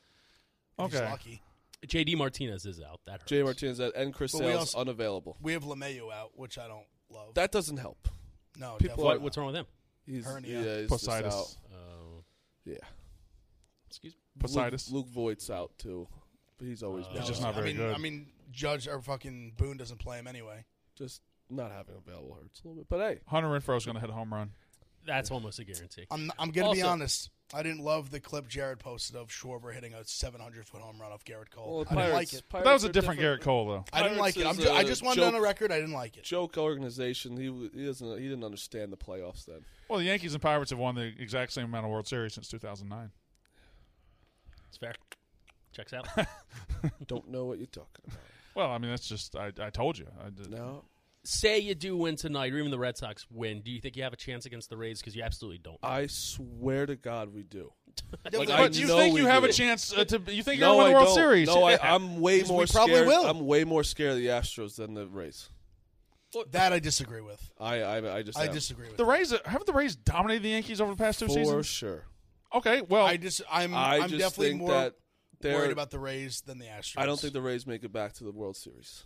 Speaker 5: He's
Speaker 1: Okay.
Speaker 5: lucky.
Speaker 3: J.D. Martinez is out. That hurts.
Speaker 4: Jay Martinez and Chris
Speaker 5: But we
Speaker 4: Sales
Speaker 5: also-
Speaker 4: unavailable.
Speaker 5: We have LeMayu out, which I don't love.
Speaker 4: That doesn't help.
Speaker 5: no,
Speaker 4: people
Speaker 5: definitely
Speaker 3: What,
Speaker 5: not.
Speaker 3: what's wrong with him?
Speaker 4: He's
Speaker 5: Hernia.
Speaker 4: Yeah, he's just
Speaker 1: Positis.
Speaker 4: out. Yeah,
Speaker 3: Excuse me.
Speaker 1: Positis.
Speaker 4: Luke Voigt's out too, but he's always been
Speaker 1: He's just
Speaker 4: out.
Speaker 1: not very good.
Speaker 5: I mean, Judge or fucking Boone doesn't play him anyway.
Speaker 4: Just not having available hurts a little bit. But hey,
Speaker 1: Hunter Renfro's going to hit a home run.
Speaker 3: That's almost a guarantee.
Speaker 5: I'm going to be
Speaker 3: Also-
Speaker 5: honest. I didn't love the clip Jared posted of Schwarber hitting a 700-foot home run off Garrett Cole.
Speaker 4: well,
Speaker 5: I didn't like it.
Speaker 1: But that was a different Garrett Cole, though.
Speaker 5: I didn't like it. I just wanted on the record. I didn't like it.
Speaker 4: Joke organization. He didn't understand the playoffs then.
Speaker 1: Well, the Yankees and Pirates have won the exact same amount of World Series since 2009.
Speaker 3: It's fair. Checks out.
Speaker 4: Don't know what you're talking about.
Speaker 1: Well, I mean, that's just, I told you. I did.
Speaker 4: No,
Speaker 3: Say you do win tonight, or even the Red Sox win. Do you think you have a chance against the Rays? Because you absolutely don't.
Speaker 4: I swear to God we do.
Speaker 5: Like,
Speaker 4: I
Speaker 1: But you
Speaker 4: know
Speaker 1: think
Speaker 4: we
Speaker 1: you have
Speaker 4: do.
Speaker 1: a chance to, you think
Speaker 4: No,
Speaker 1: you're going to win
Speaker 4: I
Speaker 1: the World
Speaker 4: don't.
Speaker 1: Series?
Speaker 4: No,
Speaker 1: Yeah.
Speaker 4: I'm way
Speaker 5: Because we
Speaker 4: more
Speaker 5: probably
Speaker 4: scared.
Speaker 5: will.
Speaker 4: I'm way more scared of the Astros than the Rays.
Speaker 5: That I disagree with.
Speaker 4: I just
Speaker 5: I
Speaker 4: am.
Speaker 5: disagree with
Speaker 1: The
Speaker 5: that.
Speaker 1: Rays, haven't the Rays dominated the Yankees over the past two
Speaker 4: for
Speaker 1: seasons?
Speaker 4: sure.
Speaker 1: Okay, well,
Speaker 5: I'm
Speaker 4: just
Speaker 5: definitely
Speaker 4: think
Speaker 5: more
Speaker 4: that they're.
Speaker 5: worried about the Rays than the Astros.
Speaker 4: I don't think the Rays make it back to the World Series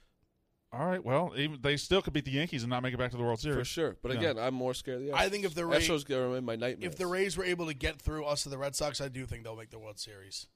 Speaker 1: all right, well, even, they still could beat the Yankees and not make it back to the World Series.
Speaker 4: for sure. But
Speaker 1: Yeah.
Speaker 4: again, I'm more scared of the Astros.
Speaker 5: I think if the Rays,
Speaker 4: Astros are in my nightmares.
Speaker 5: if the Rays were able to get through us to the Red Sox, I do think they'll make the World Series.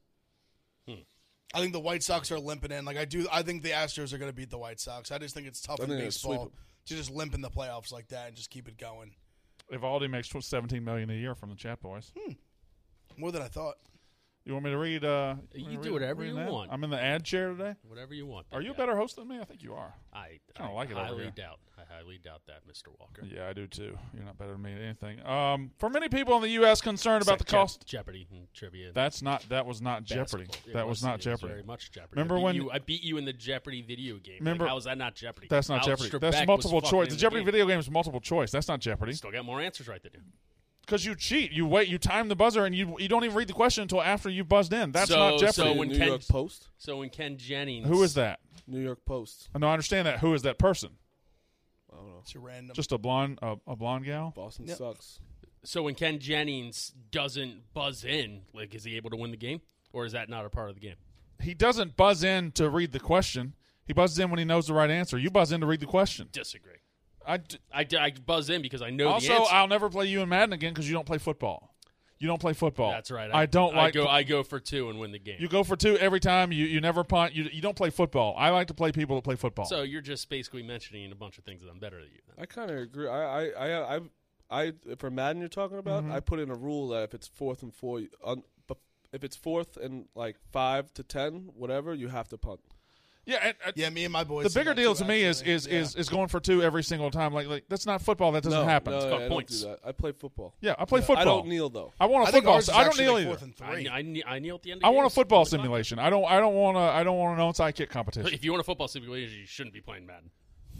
Speaker 5: I think the White Sox are limping in. I think the Astros are going to beat the White Sox. I just think it's tough
Speaker 4: I
Speaker 5: in
Speaker 4: think they'll sweep
Speaker 5: baseball
Speaker 4: them.
Speaker 5: to just limp in the playoffs like that and just keep it going.
Speaker 1: Evaldi makes $17 million a year from the Chat Boys.
Speaker 5: More than I thought.
Speaker 1: You want me to read?
Speaker 3: You do whatever you
Speaker 1: that?
Speaker 3: want.
Speaker 1: I'm in the ad chair today.
Speaker 3: Whatever you want.
Speaker 1: Are you a
Speaker 3: Big
Speaker 1: better host than me? I think you are.
Speaker 3: I
Speaker 1: Kinda like it over
Speaker 3: highly
Speaker 1: here.
Speaker 3: doubt. I highly doubt that, Mr. Walker.
Speaker 1: Yeah, I do too. You're not better than me at anything. For many people in the U.S. concerned about the cost,
Speaker 3: Jeopardy and trivia.
Speaker 1: that was not Jeopardy.
Speaker 3: Basketball.
Speaker 1: That was not
Speaker 3: It was
Speaker 1: Jeopardy.
Speaker 3: very much Jeopardy.
Speaker 1: Remember when-
Speaker 3: I beat you in the Jeopardy video game?
Speaker 1: Remember-
Speaker 3: Like, how is that not Jeopardy?
Speaker 1: That's not
Speaker 3: Alex
Speaker 1: Jeopardy.
Speaker 3: Trebek
Speaker 1: That's
Speaker 3: was
Speaker 1: multiple
Speaker 3: fucking
Speaker 1: choice.
Speaker 3: in
Speaker 1: The Jeopardy
Speaker 3: game.
Speaker 1: video game is multiple choice. That's not Jeopardy.
Speaker 3: Still got more answers right than you.
Speaker 1: Because you cheat. You wait. You time the buzzer, and you don't even read the question until after you've buzzed in. That's
Speaker 3: So-
Speaker 1: not Jeopardy.
Speaker 3: so when
Speaker 4: New
Speaker 3: Ken-
Speaker 4: York Post.
Speaker 3: So when Ken Jennings,
Speaker 1: Who is that?
Speaker 4: New York Post.
Speaker 1: No, I understand that. Who is that person?
Speaker 4: I don't know.
Speaker 5: It's a random.
Speaker 1: Just a blonde gal?
Speaker 4: Boston
Speaker 5: Yep.
Speaker 4: sucks.
Speaker 3: So when Ken Jennings doesn't buzz in, like, is he able to win the game, or is that not a part of the game?
Speaker 1: He doesn't buzz in to read the question. He buzzes in when he knows the right answer. You buzz in to read the question.
Speaker 3: Disagree.
Speaker 1: I
Speaker 3: I buzz in because I know the
Speaker 1: also,
Speaker 3: answer.
Speaker 1: I'll never play you in Madden again because you don't play football. You don't play football.
Speaker 3: That's right.
Speaker 1: I
Speaker 3: go for 2 and win the game.
Speaker 1: You go for 2 every time. You never punt. You don't play football. I like to play people that play football.
Speaker 3: So you're just basically mentioning a bunch of things that I'm better than you. Then.
Speaker 4: I kind of agree. I for Madden you're talking about, I put in a rule that if it's 4th and 4, if it's 4th and like 5 to 10, whatever, you have to punt.
Speaker 1: Yeah,
Speaker 5: me and my boys.
Speaker 1: The bigger deal to me is going for 2 every single time. Like that's not football. That doesn't happen.
Speaker 3: It's called
Speaker 4: I
Speaker 3: points.
Speaker 4: don't do that. I play football.
Speaker 1: Yeah, I play football.
Speaker 4: I don't kneel though.
Speaker 1: I want a
Speaker 5: I think
Speaker 1: football.
Speaker 5: ours is
Speaker 1: I don't
Speaker 5: actually
Speaker 1: kneel
Speaker 5: like
Speaker 1: either.
Speaker 5: 4th and 3.
Speaker 3: I kneel at the end. Of
Speaker 1: I want a
Speaker 3: games.
Speaker 1: football simulation. I don't want an onside kick competition.
Speaker 3: If you want a football simulation, you shouldn't be playing Madden.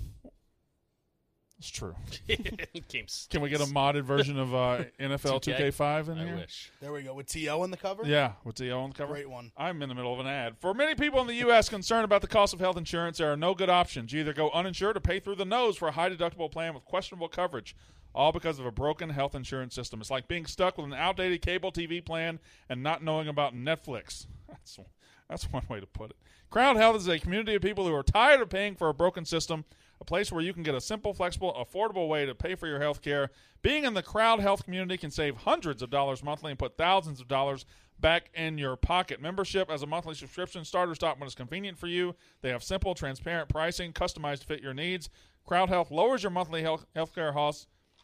Speaker 1: It's true.
Speaker 3: Games.
Speaker 1: Can we get a modded version of NFL 2K5 in
Speaker 3: I
Speaker 1: here?
Speaker 3: wish.
Speaker 5: There we go. With T.O. on the cover?
Speaker 1: Yeah, with T.O. on the cover.
Speaker 5: Great one.
Speaker 1: I'm in the middle of an ad. For many people in the U.S. concerned about the cost of health insurance, there are no good options. You either go uninsured or pay through the nose for a high-deductible plan with questionable coverage, all because of a broken health insurance system. It's like being stuck with an outdated cable TV plan and not knowing about Netflix. That's one way to put it. Crowd Health is a community of people who are tired of paying for a broken system, a place where you can get a simple, flexible, affordable way to pay for your health care. Being in the Crowd Health community can save hundreds of dollars monthly and put thousands of dollars back in your pocket. Membership as a monthly subscription starter stock when it's convenient for you. They have simple, transparent pricing, customized to fit your needs. Crowd Health lowers your monthly health care costs.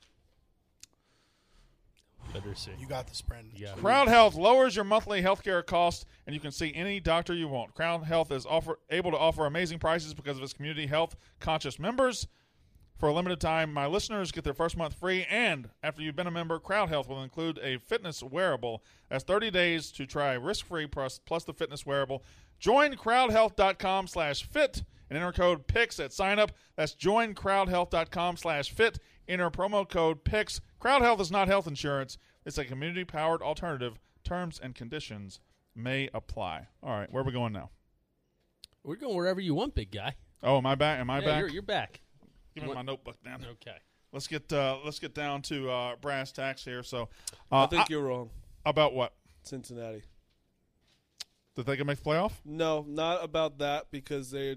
Speaker 3: Better see.
Speaker 5: You got this, Brandon.
Speaker 3: Yeah.
Speaker 1: Crowd Health lowers your monthly health care costs, and you can see any doctor you want. Crowd Health is able to offer amazing prices because of its community health-conscious members. For a limited time, my listeners get their first month free, and after you've been a member, Crowd Health will include a fitness wearable. That's 30 days to try risk-free plus the fitness wearable. Join crowdhealth.com/fit and enter code PICS at sign-up. That's joincrowdhealth.com/fit. Enter promo code PICS. Crowd Health is not health insurance. It's a community-powered alternative. Terms and conditions may apply. All right, where are we going now?
Speaker 3: We're going wherever you want, big guy.
Speaker 1: Oh, am I back? Am I back?
Speaker 3: You're back.
Speaker 1: Give me my notebook now.
Speaker 3: Okay.
Speaker 1: Let's get down to brass tacks here. So,
Speaker 4: I think you're wrong.
Speaker 1: About what?
Speaker 4: Cincinnati.
Speaker 1: That they can make the playoff?
Speaker 4: No, not about that because they're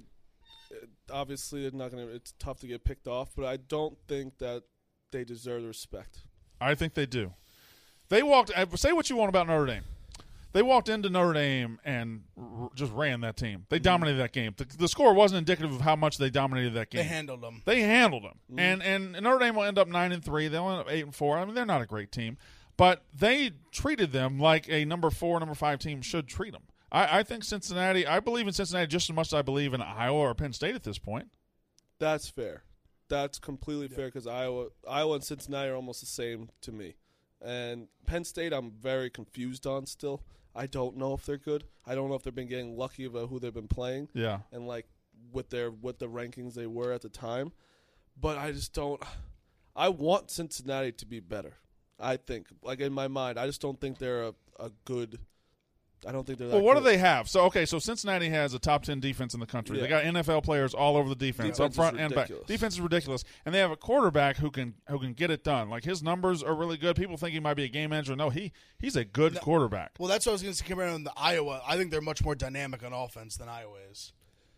Speaker 4: not going to. It's tough to get picked off, but I don't think that they deserve the respect.
Speaker 1: I think they do. They walked. Say what you want about Notre Dame. They walked into Notre Dame and just ran that team. They dominated that game. The score wasn't indicative of how much they dominated that game.
Speaker 5: They handled them.
Speaker 1: And Notre Dame will end up 9-3. They'll end up 8-4. I mean, they're not a great team, but they treated them like a number 4, number 5 team should treat them. I think Cincinnati. I believe in Cincinnati just as much as I believe in Iowa or Penn State at this point.
Speaker 4: That's fair. That's completely fair because Iowa and Cincinnati are almost the same to me. And Penn State, I'm very confused on still. I don't know if they're good. I don't know if they've been getting lucky about who they've been playing.
Speaker 1: Yeah.
Speaker 4: And like with the rankings they were at the time. But I just don't. I want Cincinnati to be better. I think, like in my mind, I just don't think they're a good. I don't think they're that
Speaker 1: Well, what
Speaker 4: good.
Speaker 1: do they have? So Cincinnati has a top 10 defense in the country.
Speaker 4: Yeah.
Speaker 1: They got NFL players all over the defense up front and back. Defense is ridiculous. And they have a quarterback who can get it done. Like, his numbers are really good. People think he might be a game manager. No, he's a good quarterback.
Speaker 5: Well, that's what I was going to say compared to the Iowa. I think they're much more dynamic on offense than Iowa is.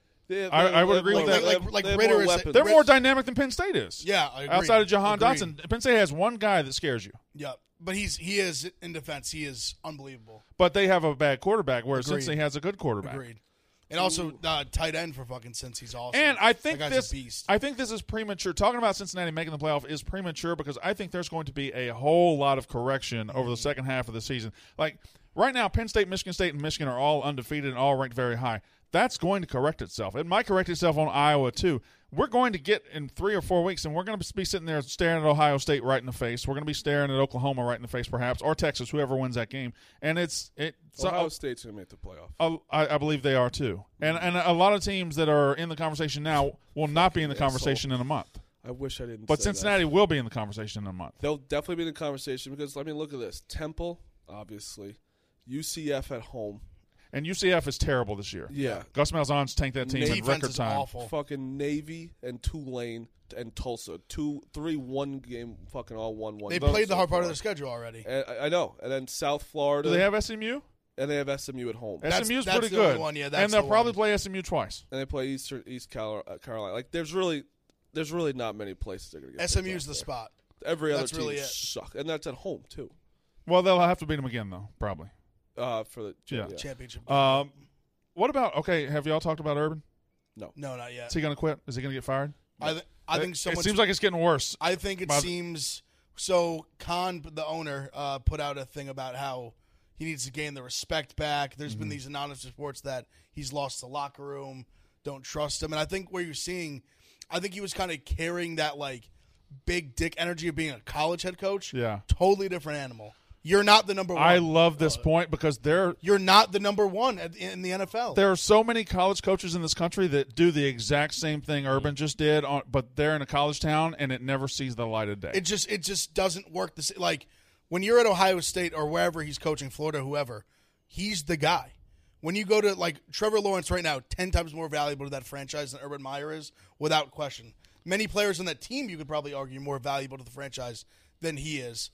Speaker 1: I would agree with that.
Speaker 5: Like Ritter is.
Speaker 1: They're more dynamic than Penn State is.
Speaker 5: Yeah, I agree.
Speaker 1: Outside of Jahan Dotson, Penn State has one guy that scares you.
Speaker 5: Yeah, but he is in defense. He is unbelievable.
Speaker 1: But they have a bad quarterback, whereas Cincinnati has a good quarterback.
Speaker 5: Agreed. And also tight end for fucking Cincy's awesome.
Speaker 1: And I think
Speaker 5: that guy's a beast.
Speaker 1: I think this is premature. Talking about Cincinnati making the playoff is premature because I think there's going to be a whole lot of correction over the second half of the season. Like right now, Penn State, Michigan State, and Michigan are all undefeated and all ranked very high. That's going to correct itself. It might correct itself on Iowa, too. We're going to get in 3 or 4 weeks, and we're going to be sitting there staring at Ohio State right in the face. We're going to be staring at Oklahoma right in the face, perhaps, or Texas, whoever wins that game. And
Speaker 4: Ohio State's going to make the playoff.
Speaker 1: I believe they are, too. And a lot of teams that are in the conversation now will not be in the conversation in a month.
Speaker 4: I wish I didn't
Speaker 1: But
Speaker 4: say
Speaker 1: Cincinnati
Speaker 4: that.
Speaker 1: will be in the conversation in a month.
Speaker 4: They'll definitely be in the conversation because, I mean, look at this. Temple, obviously. UCF at home.
Speaker 1: And UCF is terrible this year.
Speaker 4: Yeah.
Speaker 1: Gus Malzahn's tanked that team in record time.
Speaker 5: Awful.
Speaker 4: Fucking Navy and Tulane and Tulsa. 2-3 one game fucking all 1-1.
Speaker 5: They played the hard part of their schedule already.
Speaker 4: And, I know. And then South Florida.
Speaker 1: Do they have SMU?
Speaker 4: And they have SMU at home.
Speaker 1: SMU's
Speaker 5: that's
Speaker 1: pretty
Speaker 5: the only
Speaker 1: good.
Speaker 5: one, yeah,
Speaker 1: and they'll probably play SMU twice.
Speaker 4: And they play East Carolina. Like, there's really not many places they're going to get.
Speaker 5: SMU's the spot.
Speaker 4: Every other
Speaker 5: That's
Speaker 4: team
Speaker 5: really it.
Speaker 4: suck. And that's at home, too.
Speaker 1: Well, they'll have to beat him again, though, probably.
Speaker 4: For the
Speaker 5: championship.
Speaker 1: What about, okay, have y'all talked about Urban?
Speaker 5: No, not yet.
Speaker 1: Is he going to quit? Is he going to get fired?
Speaker 5: I think so.
Speaker 1: It seems like it's getting worse.
Speaker 5: I think it seems so. Khan, the owner, put out a thing about how he needs to gain the respect back. There's been these anonymous reports that he's lost the locker room, don't trust him, and I think where you're seeing, I think he was kind of carrying that like big dick energy of being a college head coach.
Speaker 1: Yeah,
Speaker 5: totally different animal. You're not the number one.
Speaker 1: I love this point because
Speaker 5: you're not the number one in the NFL.
Speaker 1: There are so many college coaches in this country that do the exact same thing Urban just did, but they're in a college town and it never sees the light of day.
Speaker 5: It just doesn't work. Like when you're at Ohio State or wherever he's coaching, Florida, whoever, he's the guy. When you go to like Trevor Lawrence right now, 10 times more valuable to that franchise than Urban Meyer is, without question. Many players on that team you could probably argue more valuable to the franchise than he is.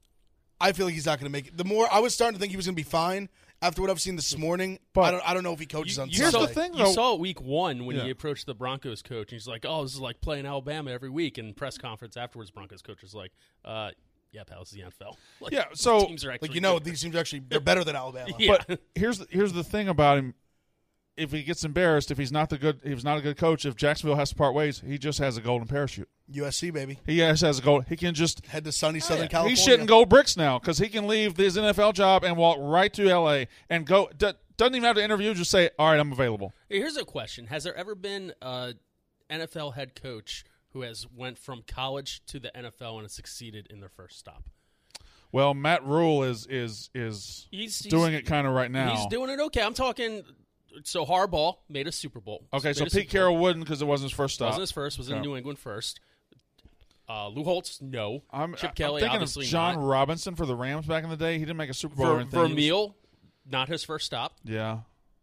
Speaker 5: I feel like he's not going to make it. The more I was starting to think he was going to be fine after what I've seen this morning. But I don't know if he coaches on
Speaker 1: Here's
Speaker 5: Sunday.
Speaker 1: the thing, though.
Speaker 3: You saw it week 1 when he approached the Broncos coach, and he's like, "Oh, this is like playing Alabama every week." And press conference afterwards, Broncos coach was like, "Yeah, pal, this is the NFL." Like,
Speaker 1: yeah, so
Speaker 3: teams are
Speaker 5: like
Speaker 3: good.
Speaker 5: these teams are they're better than Alabama.
Speaker 3: Yeah.
Speaker 1: But here's the thing about him. If he gets embarrassed, if he's not a good coach, if Jacksonville has to part ways, he just has a golden parachute.
Speaker 5: USC, baby.
Speaker 1: He has a gold. He can just
Speaker 5: head to sunny Southern California.
Speaker 1: He shouldn't go bricks now because he can leave his NFL job and walk right to L.A. and go. Doesn't even have to interview. Just say, "All right, I'm available."
Speaker 3: Here's a question: has there ever been an NFL head coach who has went from college to the NFL and has succeeded in their first stop?
Speaker 1: Well, Matt Rule is
Speaker 3: He's
Speaker 1: doing it kind of right now.
Speaker 3: He's doing it okay. I'm talking. So Harbaugh made a Super Bowl.
Speaker 1: Okay, so Pete Carroll wouldn't because it wasn't his first stop.
Speaker 3: Wasn't his first. Was in New England first. Lou Holtz, no. Chip Kelly,
Speaker 1: I'm thinking
Speaker 3: obviously
Speaker 1: of John
Speaker 3: not.
Speaker 1: Robinson for the Rams back in the day. He didn't make a Super Bowl or anything.
Speaker 3: Vermeil, not his first stop.
Speaker 1: Yeah.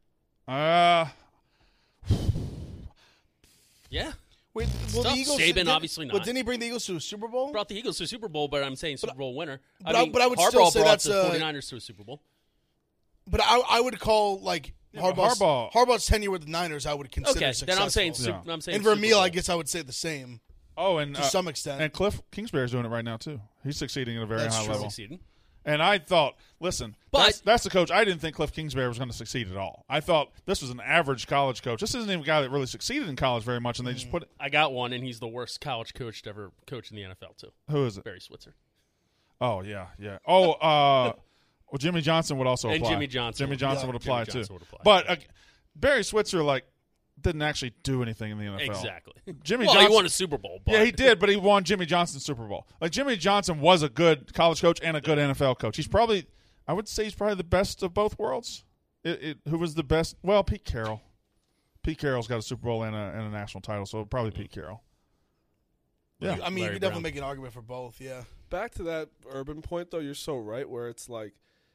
Speaker 3: Yeah.
Speaker 5: Wait, well, the Eagles,
Speaker 3: Saban, obviously not.
Speaker 5: But didn't he bring the Eagles to a Super Bowl?
Speaker 3: Brought the Eagles to a Super Bowl, but I'm saying Super Bowl winner.
Speaker 5: But I would
Speaker 3: Harbaugh
Speaker 5: still say
Speaker 3: brought
Speaker 5: that's
Speaker 3: the 49ers to a Super Bowl.
Speaker 5: But I would call like Harbaugh's tenure with the Niners. I would consider successful.
Speaker 3: Then I'm saying
Speaker 5: and Vermeil, I guess I would say the same.
Speaker 1: Oh, and
Speaker 5: to some extent,
Speaker 1: and Cliff Kingsbury's doing it right now too. He's succeeding at a very high level.
Speaker 3: Succeeding.
Speaker 1: And I thought, listen,
Speaker 3: but
Speaker 1: that's the coach. I didn't think Cliff Kingsbury was going to succeed at all. I thought this was an average college coach. This isn't even a guy that really succeeded in college very much, and they just put it.
Speaker 3: I got one, and he's the worst college coach to ever coach in the NFL too.
Speaker 1: Who is it?
Speaker 3: Barry Switzer.
Speaker 1: Oh yeah. Oh, well, Jimmy Johnson would also
Speaker 3: and
Speaker 1: apply.
Speaker 3: Jimmy Johnson
Speaker 1: would apply too.
Speaker 3: Would apply.
Speaker 1: But Barry Switzer didn't actually do anything in the NFL.
Speaker 3: Exactly.
Speaker 1: Jimmy Johnson,
Speaker 3: he won a Super Bowl. But.
Speaker 1: Yeah, he did, but he won Jimmy Johnson's Super Bowl. Jimmy Johnson was a good college coach and a good NFL coach. He's probably, I would say, he's probably the best of both worlds. Who was the best? Well, Pete Carroll. Pete Carroll's got a Super Bowl and a national title, so probably Pete Carroll. Yeah,
Speaker 5: I mean, you could definitely make an argument for both. Yeah.
Speaker 4: Back to that Urban point, though, you're so right. Where it's like.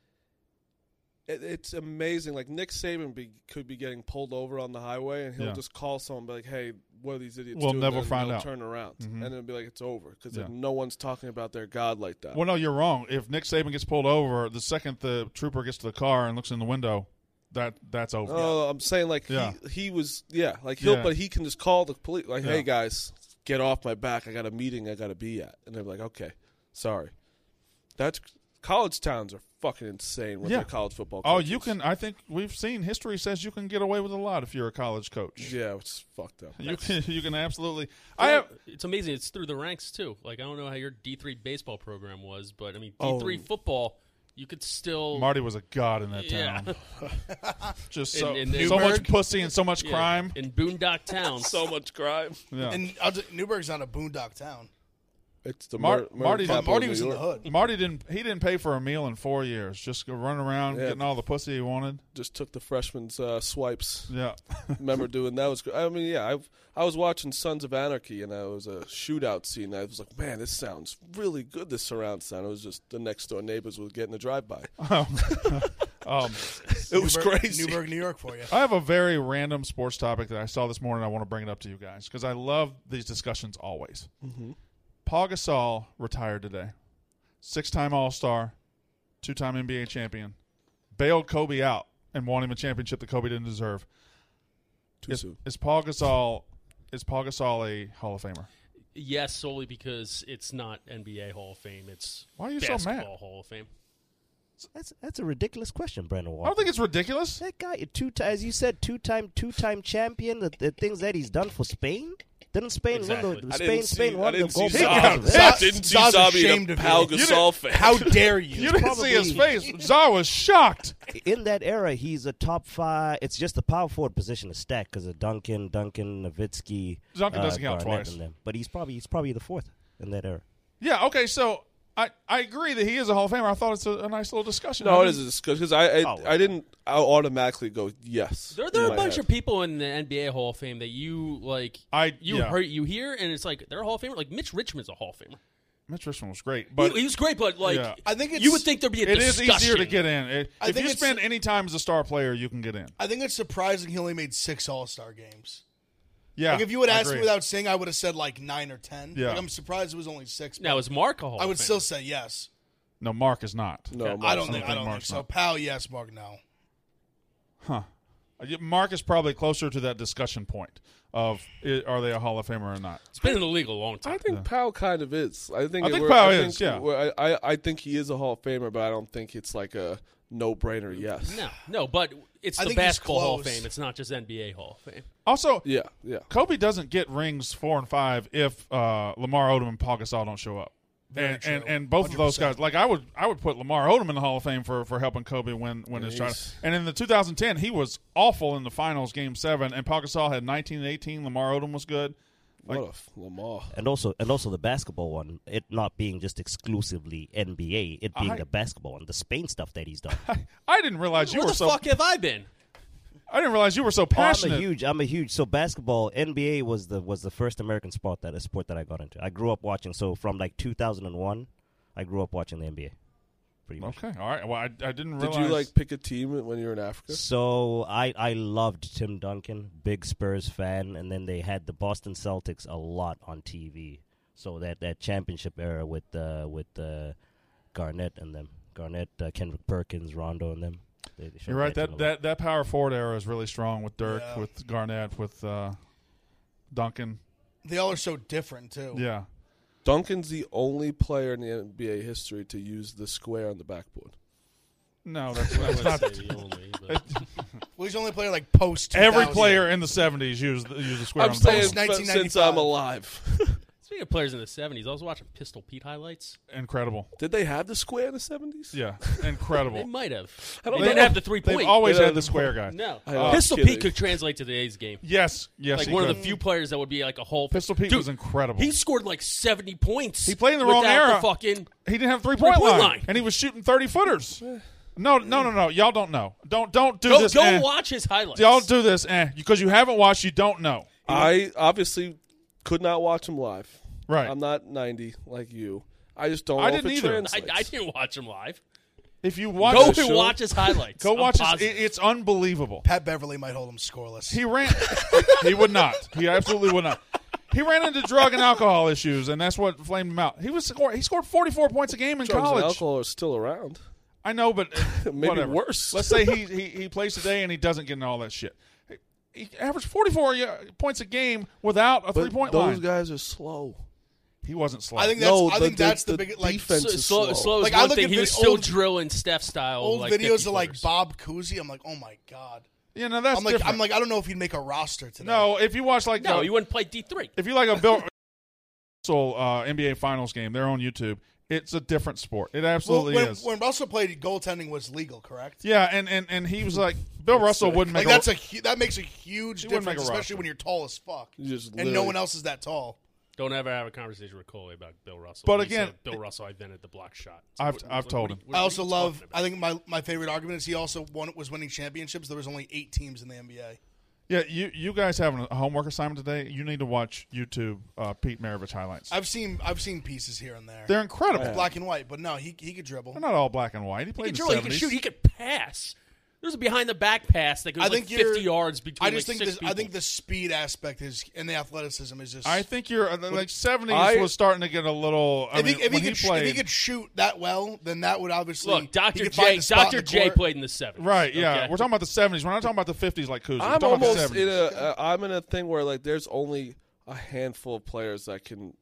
Speaker 4: It's amazing. Like Nick Saban could be getting pulled over on the highway, and he'll just call someone, and be like, "Hey, what are these idiots doing?"
Speaker 1: We'll never find out.
Speaker 4: Turn around, and it'll be like it's over because no one's talking about their God like that.
Speaker 1: Well, no, you're wrong. If Nick Saban gets pulled over, the second the trooper gets to the car and looks in the window, that's over.
Speaker 4: Oh, I'm saying he was but he can just call the police like, "Hey guys, get off my back. I got a meeting I got to be at," and they're like, "Okay, sorry." That's college towns are fucking insane with their college football coaches.
Speaker 1: Oh, you can. I think we've seen history says you can get away with a lot if you're a college coach.
Speaker 4: Yeah, it's fucked up.
Speaker 1: You can absolutely.
Speaker 3: It's amazing. It's through the ranks too. Like I don't know how your D3 baseball program was, but I mean D3 football, you could still.
Speaker 1: Marty was a god in that town. Just so much pussy and so much crime
Speaker 3: in boondock towns.
Speaker 4: So much crime.
Speaker 5: Yeah. And Newburgh's not a boondock town.
Speaker 4: It's the
Speaker 5: Marty was in the hood.
Speaker 1: Marty didn't pay for a meal in 4 years. Just go run around getting all the pussy he wanted.
Speaker 4: Just took the freshman's swipes.
Speaker 1: Yeah,
Speaker 4: remember doing that? Was I mean, yeah, I was watching Sons of Anarchy and it was a shootout scene. I was like, man, this sounds really good. This surround sound. It was just the next door neighbors were getting a drive by. It was crazy.
Speaker 5: Newburgh, New York, for you.
Speaker 1: I have a very random sports topic that I saw this morning. I want to bring it up to you guys because I love these discussions always.
Speaker 4: Mm-hmm.
Speaker 1: Paul Gasol retired today. 6-time All-Star, 2-time NBA champion. Bailed Kobe out and won him a championship that Kobe didn't deserve.
Speaker 4: Too soon.
Speaker 1: Is Paul Gasol a Hall of Famer?
Speaker 3: Yes, solely because it's not NBA Hall of Fame. It's
Speaker 1: Why are you
Speaker 3: basketball
Speaker 1: so mad?
Speaker 3: Hall of Fame.
Speaker 8: That's a ridiculous question, Brandon
Speaker 1: I
Speaker 8: Walker.
Speaker 1: don't think it's ridiculous.
Speaker 8: That guy, as you said, two-time champion. The things that he's done for Spain. Didn't Spain
Speaker 3: Exactly.
Speaker 8: win the Spain won the gold
Speaker 1: Zaza.
Speaker 8: medal?
Speaker 1: Yeah.
Speaker 4: Didn't see
Speaker 5: Zaz's
Speaker 4: Zabi
Speaker 5: ashamed
Speaker 4: a
Speaker 5: of
Speaker 4: Pau
Speaker 5: you.
Speaker 4: Gasol fan.
Speaker 5: How dare you?
Speaker 1: You didn't see his face. Zar was shocked.
Speaker 8: In that era, he's a top 5. It's just the power forward position is stacked because of Duncan, Nowitzki,
Speaker 1: Duncan doesn't count
Speaker 8: Garnett
Speaker 1: twice.
Speaker 8: and them. But he's probably the fourth in that era.
Speaker 1: Yeah, okay, so I agree that he is a Hall of Famer. I thought it's a nice little discussion.
Speaker 4: No,
Speaker 1: I
Speaker 4: it
Speaker 1: mean,
Speaker 4: is a discussion because I didn't automatically go yes.
Speaker 3: There
Speaker 4: in
Speaker 3: are
Speaker 4: my
Speaker 3: a bunch
Speaker 4: head.
Speaker 3: of people in the NBA Hall of Fame that you you hear, and it's like they're a Hall of Famer. Like Mitch Richmond's a Hall of Famer.
Speaker 1: Mitch Richmond was great, but
Speaker 3: He was great, but like
Speaker 1: Yeah.
Speaker 5: I think it's,
Speaker 3: you would think there'd be a
Speaker 1: it is
Speaker 3: discussion.
Speaker 1: easier to get in.
Speaker 5: I
Speaker 1: If
Speaker 5: think
Speaker 1: you
Speaker 5: it's-
Speaker 1: spend any time as a star player, you can get in.
Speaker 5: I think it's surprising he only made 6 All-Star games.
Speaker 1: Yeah,
Speaker 5: Like if you would
Speaker 1: I
Speaker 5: ask me
Speaker 1: agree.
Speaker 5: without saying, I would have said like 9 or 10.
Speaker 1: Yeah.
Speaker 5: Like, I'm surprised it was only 6.
Speaker 3: Now is Mark a Hall
Speaker 5: I would
Speaker 3: of Famer?
Speaker 5: still say yes.
Speaker 1: No, Mark is not.
Speaker 4: No,
Speaker 1: Okay.
Speaker 5: I
Speaker 4: Mark's
Speaker 5: don't
Speaker 4: not.
Speaker 5: think
Speaker 1: Mark's
Speaker 5: so.
Speaker 1: not.
Speaker 5: Powell, yes. Mark, no.
Speaker 1: Mark is probably closer to that discussion point of are they a Hall of Famer or not.
Speaker 3: It's been in the league a long time.
Speaker 4: I think Powell kind of is. I think
Speaker 1: Powell is, yeah.
Speaker 4: I think he is a Hall of Famer, but I don't think it's like a no-brainer yes.
Speaker 3: No, but it's
Speaker 5: I
Speaker 3: the
Speaker 5: think he's
Speaker 3: Basketball Hall of
Speaker 5: close.
Speaker 3: Fame. It's not just NBA Hall of Fame.
Speaker 1: Also,
Speaker 4: Yeah.
Speaker 1: Kobe doesn't get rings 4 and 5 if Lamar Odom and Paul Gasol don't show up.
Speaker 5: Very true.
Speaker 1: And both of those
Speaker 5: 100%.
Speaker 1: guys, like I would put Lamar Odom in the Hall of Fame for helping Kobe win his title. And in the 2010, he was awful in the finals, Game 7, and Paul Gasol had 19 and 18. Lamar Odom was good.
Speaker 4: Lamar.
Speaker 8: And also the basketball one, it not being just exclusively NBA, it being the basketball one, the Spain stuff that he's done.
Speaker 1: I didn't realize you
Speaker 3: Where
Speaker 1: were
Speaker 3: the
Speaker 1: so.
Speaker 3: fuck have I been?
Speaker 1: I didn't realize you were so passionate.
Speaker 8: I'm a huge. So basketball, NBA was the first American sport that I got into. I grew up watching. So from like 2001, I grew up watching the NBA. Pretty much.
Speaker 1: Okay, all right. Well, I didn't realize.
Speaker 4: Did you like pick a team when you were in Africa?
Speaker 8: So I loved Tim Duncan, big Spurs fan, and then they had the Boston Celtics a lot on TV. So that championship era with Garnett and them, Kendrick Perkins, Rondo and them. They showed
Speaker 1: You're right.
Speaker 8: team a lot.
Speaker 1: That power forward era is really strong with Dirk,
Speaker 5: Yeah.
Speaker 1: with Garnett, with Duncan.
Speaker 5: They all are so different, too.
Speaker 1: Yeah.
Speaker 4: Duncan's the only player in the NBA history to use the square on the backboard.
Speaker 1: No, that's
Speaker 3: I would
Speaker 1: not.
Speaker 3: say the only, but
Speaker 5: Well, he's the only player like post
Speaker 1: Every
Speaker 5: 2000.
Speaker 1: player in the 70s used the square.
Speaker 4: I'm
Speaker 1: on the
Speaker 4: saying
Speaker 1: backboard.
Speaker 5: Post-
Speaker 4: since
Speaker 5: 1995.
Speaker 4: I'm alive.
Speaker 3: speaking of players in the 70s, I was watching Pistol Pete highlights.
Speaker 1: Incredible.
Speaker 4: Did they have the square in the 70s?
Speaker 1: Yeah,
Speaker 3: They
Speaker 1: incredible.
Speaker 3: might have.
Speaker 4: I
Speaker 3: They
Speaker 4: don't
Speaker 3: didn't
Speaker 4: know.
Speaker 3: have the 3-point.
Speaker 1: They've always
Speaker 4: They
Speaker 1: had
Speaker 4: don't-
Speaker 1: the square guy.
Speaker 3: No.
Speaker 4: I'm
Speaker 3: Pistol
Speaker 4: kidding.
Speaker 3: Pete could translate to today's game.
Speaker 1: Yes,
Speaker 3: Like
Speaker 1: he
Speaker 3: one
Speaker 1: could.
Speaker 3: of the few players that would be like a whole
Speaker 1: Pistol Pete
Speaker 3: Dude,
Speaker 1: was incredible.
Speaker 3: He scored like 70 points.
Speaker 1: He played in the wrong
Speaker 3: without
Speaker 1: era.
Speaker 3: The fucking
Speaker 1: He didn't have 3-point
Speaker 3: Three-point
Speaker 1: line,
Speaker 3: line.
Speaker 1: and he was shooting 30-footers. No. Y'all don't know. Don't do
Speaker 3: go
Speaker 1: this.
Speaker 3: watch his highlights.
Speaker 1: Y'all do this, because you haven't watched. You don't know.
Speaker 4: I obviously could not watch him live.
Speaker 1: Right.
Speaker 4: I'm not 90 like you. I just don't know
Speaker 1: I
Speaker 4: if
Speaker 1: didn't
Speaker 4: it
Speaker 1: either.
Speaker 4: translates.
Speaker 3: I didn't watch him live.
Speaker 1: If you watch,
Speaker 3: Go
Speaker 1: the
Speaker 3: and
Speaker 1: show,
Speaker 3: watch his highlights.
Speaker 1: Go
Speaker 3: I'm
Speaker 1: watch.
Speaker 3: positive.
Speaker 1: It's unbelievable.
Speaker 5: Pat Beverly might hold him scoreless.
Speaker 1: He ran. He would not. He absolutely would not. He ran into drug and alcohol issues, and that's what flamed him out. He scored 44 points a game in
Speaker 4: Drugs
Speaker 1: college.
Speaker 4: and alcohol are still around.
Speaker 1: I know, but
Speaker 4: Maybe
Speaker 1: whatever.
Speaker 4: worse.
Speaker 1: Let's say he plays today and he doesn't get into all that shit. He averaged 44 points a game without a
Speaker 4: But
Speaker 1: 3-point
Speaker 4: those
Speaker 1: line.
Speaker 4: guys are slow.
Speaker 1: He wasn't slow.
Speaker 5: I think that's.
Speaker 4: No,
Speaker 5: I think that's the biggest. Like
Speaker 4: defense is
Speaker 3: slow
Speaker 4: slow.
Speaker 3: is
Speaker 5: Like, I
Speaker 3: one
Speaker 5: look
Speaker 3: thing.
Speaker 5: at
Speaker 3: He was
Speaker 5: vid-
Speaker 3: still
Speaker 5: old-
Speaker 3: drilling Steph style.
Speaker 5: old
Speaker 3: like
Speaker 5: videos
Speaker 3: 50
Speaker 5: of like
Speaker 3: footers.
Speaker 5: Bob Cousy. I'm like, oh my god.
Speaker 1: Yeah, no, that's
Speaker 5: I'm like,
Speaker 1: different.
Speaker 5: I don't know if he'd make a roster today.
Speaker 1: No, if you watch like
Speaker 3: No, he wouldn't play D3.
Speaker 1: if you like a Bill Russell NBA Finals game, they're on YouTube. It's a different sport. It absolutely
Speaker 5: when,
Speaker 1: is.
Speaker 5: when Russell played, goaltending was legal, correct?
Speaker 1: Yeah, and he was like Bill Russell wouldn't make
Speaker 5: Like
Speaker 1: a,
Speaker 5: that makes a huge
Speaker 1: He wouldn't make
Speaker 5: difference,
Speaker 1: a
Speaker 5: especially
Speaker 1: roster.
Speaker 5: when you're tall as fuck,
Speaker 4: You just
Speaker 5: and no
Speaker 4: literally-
Speaker 5: one else is that tall.
Speaker 3: Don't ever have a conversation with Coley about Bill Russell.
Speaker 1: But
Speaker 3: He
Speaker 1: again-
Speaker 3: said Bill Russell invented the block shot.
Speaker 1: I've told him.
Speaker 3: what
Speaker 5: I
Speaker 3: are
Speaker 5: also
Speaker 3: you
Speaker 5: love.
Speaker 3: talking about?
Speaker 5: I think my favorite argument is he also was winning championships. There was only 8 teams in the NBA.
Speaker 1: Yeah, you guys have a homework assignment today. You need to watch YouTube Pete Maravich highlights.
Speaker 5: I've seen pieces here and there.
Speaker 1: They're incredible.
Speaker 5: Black and white, but no, he could dribble.
Speaker 1: They're not all black and white. He
Speaker 3: He
Speaker 1: played
Speaker 3: could
Speaker 1: in
Speaker 3: drill,
Speaker 1: the
Speaker 3: he could
Speaker 1: 70s.
Speaker 3: shoot, he could pass. There's a behind the back pass that goes
Speaker 5: I
Speaker 3: like
Speaker 5: think
Speaker 3: 50 yards between
Speaker 5: I just
Speaker 3: like
Speaker 5: think
Speaker 3: six people.
Speaker 5: I think the speed aspect is and the athleticism is just.
Speaker 1: I think you're like 70s was starting to get a little.
Speaker 5: if
Speaker 1: when
Speaker 5: he
Speaker 1: played,
Speaker 5: could shoot that well, then that would obviously
Speaker 3: Look,
Speaker 5: he
Speaker 3: Dr.
Speaker 5: could find
Speaker 3: J.
Speaker 5: the spot in
Speaker 3: Dr.
Speaker 5: the
Speaker 3: J
Speaker 5: court.
Speaker 3: played in the 70s.
Speaker 1: right? Yeah,
Speaker 3: okay?
Speaker 1: we're talking about the 70s. We're not talking about the 50s like Kuzma. We're
Speaker 4: I'm
Speaker 1: talking about
Speaker 4: almost
Speaker 1: the 70s.
Speaker 4: I'm in a thing where like there's only a handful of players that can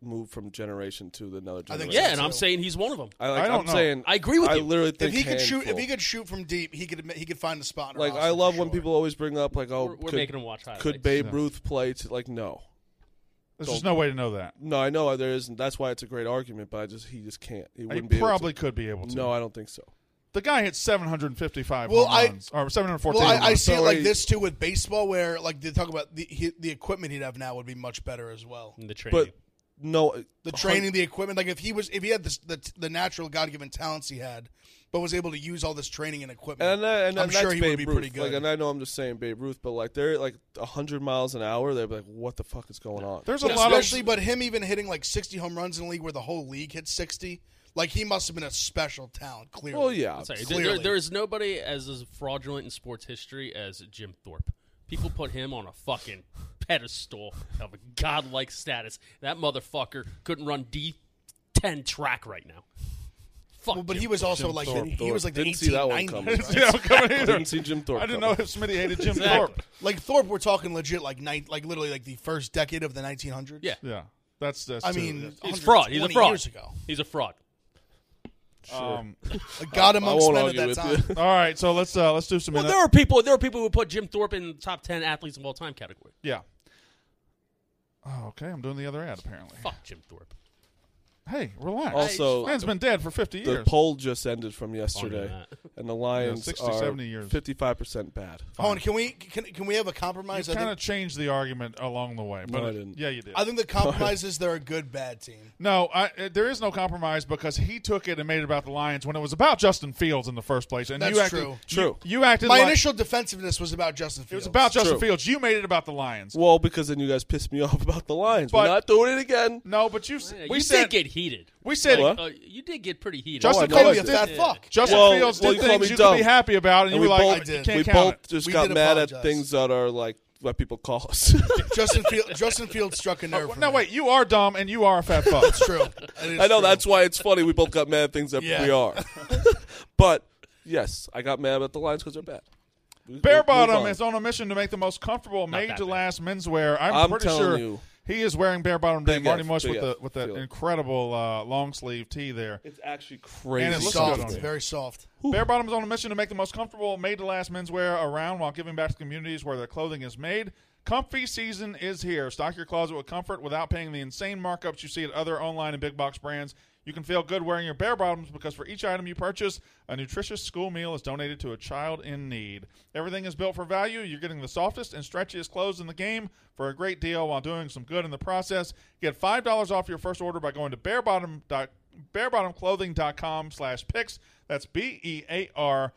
Speaker 4: move from generation to another
Speaker 5: I think
Speaker 4: generation.
Speaker 3: Yeah,
Speaker 5: so,
Speaker 3: and I'm
Speaker 5: too.
Speaker 3: saying he's one of them.
Speaker 1: I don't
Speaker 4: I'm
Speaker 1: know.
Speaker 4: saying
Speaker 3: I agree with
Speaker 4: I
Speaker 3: you.
Speaker 4: literally
Speaker 5: If
Speaker 4: think
Speaker 5: he could shoot,
Speaker 4: handful.
Speaker 5: if he could shoot from deep, he could find the spot. In a
Speaker 4: Like
Speaker 5: roster
Speaker 4: I love
Speaker 5: for
Speaker 4: when
Speaker 5: sure.
Speaker 4: people always bring up like, oh,
Speaker 3: We're
Speaker 4: could,
Speaker 3: making him watch highlights.
Speaker 4: could Babe
Speaker 1: Yeah.
Speaker 4: Ruth play? Like no,
Speaker 1: There's just no way to know that.
Speaker 4: no, I know there isn't. That's why it's a great argument, but he just can't. He
Speaker 1: He
Speaker 4: wouldn't be
Speaker 1: probably
Speaker 4: able
Speaker 1: could be able
Speaker 4: to.
Speaker 1: to.
Speaker 4: No, I don't think so.
Speaker 1: The guy hit 755
Speaker 5: Well,
Speaker 1: home runs, or 714
Speaker 5: Well,
Speaker 1: home
Speaker 5: I
Speaker 1: runs.
Speaker 5: see it
Speaker 4: So
Speaker 5: like
Speaker 4: he-
Speaker 5: this too with baseball, where like they talk about the equipment he'd have now would be much better as well.
Speaker 3: In the training.
Speaker 4: But no,
Speaker 5: The training, the equipment, like if he had the natural God given talents he had, but was able to use all this training and equipment,
Speaker 4: and
Speaker 5: I'm
Speaker 4: that's
Speaker 5: sure he
Speaker 4: Babe
Speaker 5: would be
Speaker 4: Ruth.
Speaker 5: pretty good.
Speaker 4: Like, and I know I'm just saying Babe Ruth, but like they're like 100 miles an hour. They're like, what the fuck is going on?
Speaker 1: There's a
Speaker 5: But
Speaker 1: lot
Speaker 5: especially,
Speaker 1: of
Speaker 5: but him even hitting like 60 home runs in the league, where the whole league hit 60, like he must have been a special talent. Clearly,
Speaker 4: Well, yeah,
Speaker 3: I'll tell you,
Speaker 5: Clearly.
Speaker 3: there is nobody as fraudulent in sports history as Jim Thorpe. People put him on a fucking pedestal of a godlike status. That motherfucker couldn't run D10 track right now. Fuck.
Speaker 5: Well, but
Speaker 3: Jim
Speaker 5: he was also
Speaker 1: Jim
Speaker 5: like
Speaker 1: Thorpe.
Speaker 5: he was like the
Speaker 4: Didn't see that one
Speaker 5: 1890s.
Speaker 4: coming.
Speaker 5: Right?
Speaker 1: yeah, I'm coming either.
Speaker 4: Didn't see Jim Thorpe.
Speaker 1: I didn't know
Speaker 4: coming.
Speaker 1: if Smitty hated Jim
Speaker 3: Exactly.
Speaker 1: Thorpe.
Speaker 5: Like Thorpe, we're talking legit like literally like the first decade of the 1900s.
Speaker 3: Yeah.
Speaker 1: Yeah, that's
Speaker 5: I
Speaker 1: too-
Speaker 5: mean,
Speaker 3: He's a fraud. He's a
Speaker 5: 120
Speaker 3: fraud.
Speaker 5: Years ago,
Speaker 3: He's a fraud.
Speaker 5: a god amongst
Speaker 4: won't
Speaker 5: men at
Speaker 4: argue
Speaker 5: that
Speaker 4: with
Speaker 5: time.
Speaker 4: you.
Speaker 1: all right, so let's do some.
Speaker 3: Well, there are people who put Jim Thorpe in the top 10 athletes of all time category.
Speaker 1: Yeah. Oh, okay, I'm doing the other ad apparently.
Speaker 3: Fuck Jim Thorpe.
Speaker 1: Hey, relax.
Speaker 4: Also,
Speaker 1: Man's been dead for 50
Speaker 4: the
Speaker 1: years.
Speaker 4: poll just ended from yesterday,
Speaker 3: that.
Speaker 4: and the Lions
Speaker 1: 60,
Speaker 4: are
Speaker 1: 70 years.
Speaker 4: 55% bad.
Speaker 5: Hold on, can we have a compromise?
Speaker 1: You
Speaker 5: I
Speaker 1: kind
Speaker 5: think
Speaker 1: of changed the argument along the way, but
Speaker 4: No, I didn't.
Speaker 1: yeah, you did.
Speaker 5: I think the compromise is they're a good bad team.
Speaker 1: No, there is no compromise because he took it and made it about the Lions when it was about Justin Fields in the first place. And
Speaker 5: That's
Speaker 1: you acted,
Speaker 5: true.
Speaker 4: True.
Speaker 1: You acted
Speaker 5: My
Speaker 1: like
Speaker 5: initial defensiveness was about Justin
Speaker 1: it
Speaker 5: Fields.
Speaker 1: was about Justin
Speaker 4: True.
Speaker 1: Fields. You made it about the Lions.
Speaker 4: Well, because then you guys pissed me off about the Lions.
Speaker 1: But-
Speaker 4: We're not doing it again.
Speaker 1: No, but you
Speaker 3: Yeah,
Speaker 1: we
Speaker 3: you
Speaker 1: said
Speaker 3: did get heated.
Speaker 1: we said
Speaker 4: What?
Speaker 3: You did get pretty heated.
Speaker 1: Justin
Speaker 4: Oh, I know
Speaker 5: Call
Speaker 1: Fields
Speaker 5: me a
Speaker 1: did,
Speaker 5: fat
Speaker 3: Yeah.
Speaker 5: fuck.
Speaker 1: Justin
Speaker 3: Well,
Speaker 1: Fields
Speaker 4: well,
Speaker 1: did
Speaker 4: you call
Speaker 1: things
Speaker 4: me
Speaker 1: you
Speaker 4: dumb.
Speaker 1: could be happy about, and,
Speaker 4: And
Speaker 1: you were
Speaker 4: we
Speaker 1: like,
Speaker 4: both-
Speaker 1: you
Speaker 5: I did.
Speaker 1: can't
Speaker 4: We
Speaker 1: count
Speaker 4: both
Speaker 1: it.
Speaker 4: just
Speaker 5: We
Speaker 4: got
Speaker 5: did
Speaker 4: mad at
Speaker 5: apologize.
Speaker 4: things that are like what people call us.
Speaker 5: Justin Fields struck a nerve. for
Speaker 1: No,
Speaker 5: me.
Speaker 1: wait, you are dumb and you are a fat fuck.
Speaker 5: It's true. It is
Speaker 4: I know
Speaker 5: true.
Speaker 4: that's why it's funny. We both got mad at things that
Speaker 5: Yeah.
Speaker 4: we are. But yes, I got mad about the Lions because they're bad.
Speaker 1: Bare
Speaker 4: Move
Speaker 1: Bottom
Speaker 4: on.
Speaker 1: is on a mission to make the most comfortable
Speaker 3: Not that
Speaker 1: made-to-last menswear. I'm
Speaker 4: I'm
Speaker 1: pretty
Speaker 4: telling
Speaker 1: sure
Speaker 4: you.
Speaker 1: he is wearing Bare Bottom today.
Speaker 4: Big
Speaker 1: Marty
Speaker 4: F,
Speaker 1: Mush
Speaker 4: big F.
Speaker 1: with that
Speaker 4: Feel it.
Speaker 1: incredible long sleeve tee there.
Speaker 4: It's actually crazy.
Speaker 1: And it looks
Speaker 5: soft.
Speaker 1: good on you.
Speaker 5: Very soft.
Speaker 1: Bare Bottom is on a mission to make the most comfortable made-to-last menswear around while giving back to communities where their clothing is made. Comfy season is here. Stock your closet with comfort without paying the insane markups you see at other online and big box brands. You can feel good wearing your Bare Bottoms because for each item you purchase, a nutritious school meal is donated to a child in need. Everything is built for value. You're getting the softest and stretchiest clothes in the game for a great deal while doing some good in the process. Get $5 off your first order by going to barebottomclothing.com/picks. That's BEAR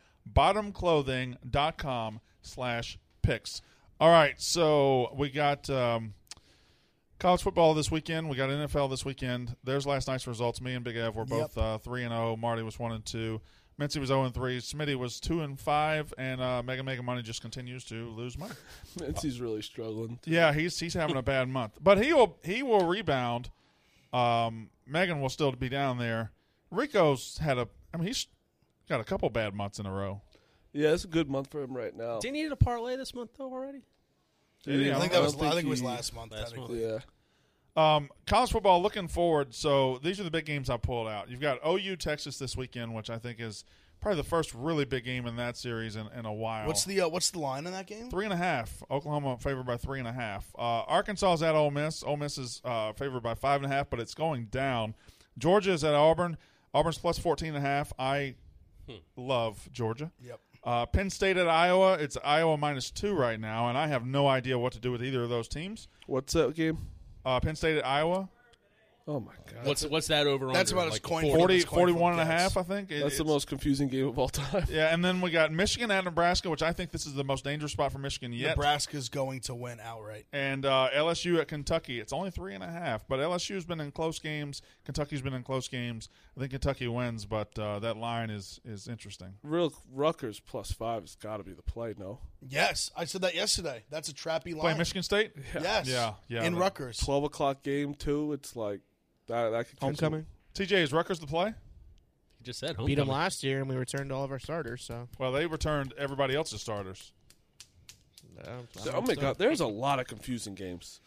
Speaker 1: bottomclothing.com/picks. All right, so we got college football this weekend. We got NFL this weekend. There's last night's results. Me and Big Ev were both 3-0. Marty was 1-2. Mincy was 0-3. Smitty was 2-5, and Mega Money just continues to lose money.
Speaker 4: He's really struggling.
Speaker 1: Yeah, he's having a bad month, but he will rebound. Megan will still be down there. Rico's he's got a couple bad months in a row.
Speaker 4: Yeah, it's a good month for him right now.
Speaker 3: Didn't he need a parlay this month though already?
Speaker 1: Yeah,
Speaker 5: I think
Speaker 4: I
Speaker 5: that was.
Speaker 4: don't think
Speaker 5: I think it was
Speaker 4: he-
Speaker 5: last month.
Speaker 3: Last
Speaker 5: technically.
Speaker 4: Yeah.
Speaker 1: College football looking forward. So these are the big games I pulled out. You've got OU Texas this weekend, which I think is probably the first really big game in that series in a while.
Speaker 5: What's the line in that game?
Speaker 1: 3.5. Oklahoma favored by 3.5. Arkansas is at Ole Miss. Ole Miss is favored by 5.5, but it's going down. Georgia is at Auburn. Auburn's plus 14.5. I love Georgia.
Speaker 5: Yep.
Speaker 1: Penn State at Iowa. It's Iowa -2 right now, and I have no idea what to do with either of those teams.
Speaker 4: What's that game?
Speaker 1: Penn State at Iowa.
Speaker 4: Oh my god.
Speaker 3: What's that over?
Speaker 5: That's
Speaker 3: under?
Speaker 5: about as
Speaker 3: Like
Speaker 5: coin
Speaker 1: 40,
Speaker 5: It's coin flip
Speaker 1: 41.5,
Speaker 5: guess.
Speaker 1: I think.
Speaker 4: That's the
Speaker 1: It's-
Speaker 4: most confusing game of all time.
Speaker 1: Yeah, and then we got Michigan at Nebraska, which I think this is the most dangerous spot for Michigan yet.
Speaker 5: Nebraska's going to win outright.
Speaker 1: And LSU at Kentucky. It's only 3.5, but LSU's been in close games. Kentucky's been in close games. I think Kentucky wins, but that line is interesting.
Speaker 4: Real Rutgers +5 has got to be the play. No,
Speaker 5: Yes, I said that yesterday. That's a trappy line.
Speaker 1: Play Michigan State?
Speaker 5: Yes.
Speaker 1: Yeah.
Speaker 5: In Rutgers.
Speaker 4: 12:00 game too. It's like that could catch
Speaker 6: Homecoming.
Speaker 4: him.
Speaker 1: TJ, is Rutgers the play?
Speaker 3: He just said
Speaker 6: Beat them
Speaker 3: homecoming.
Speaker 6: last year, and we returned all of our starters. So,
Speaker 1: Well, they returned everybody else's starters.
Speaker 4: Oh my god, there's a lot of confusing games.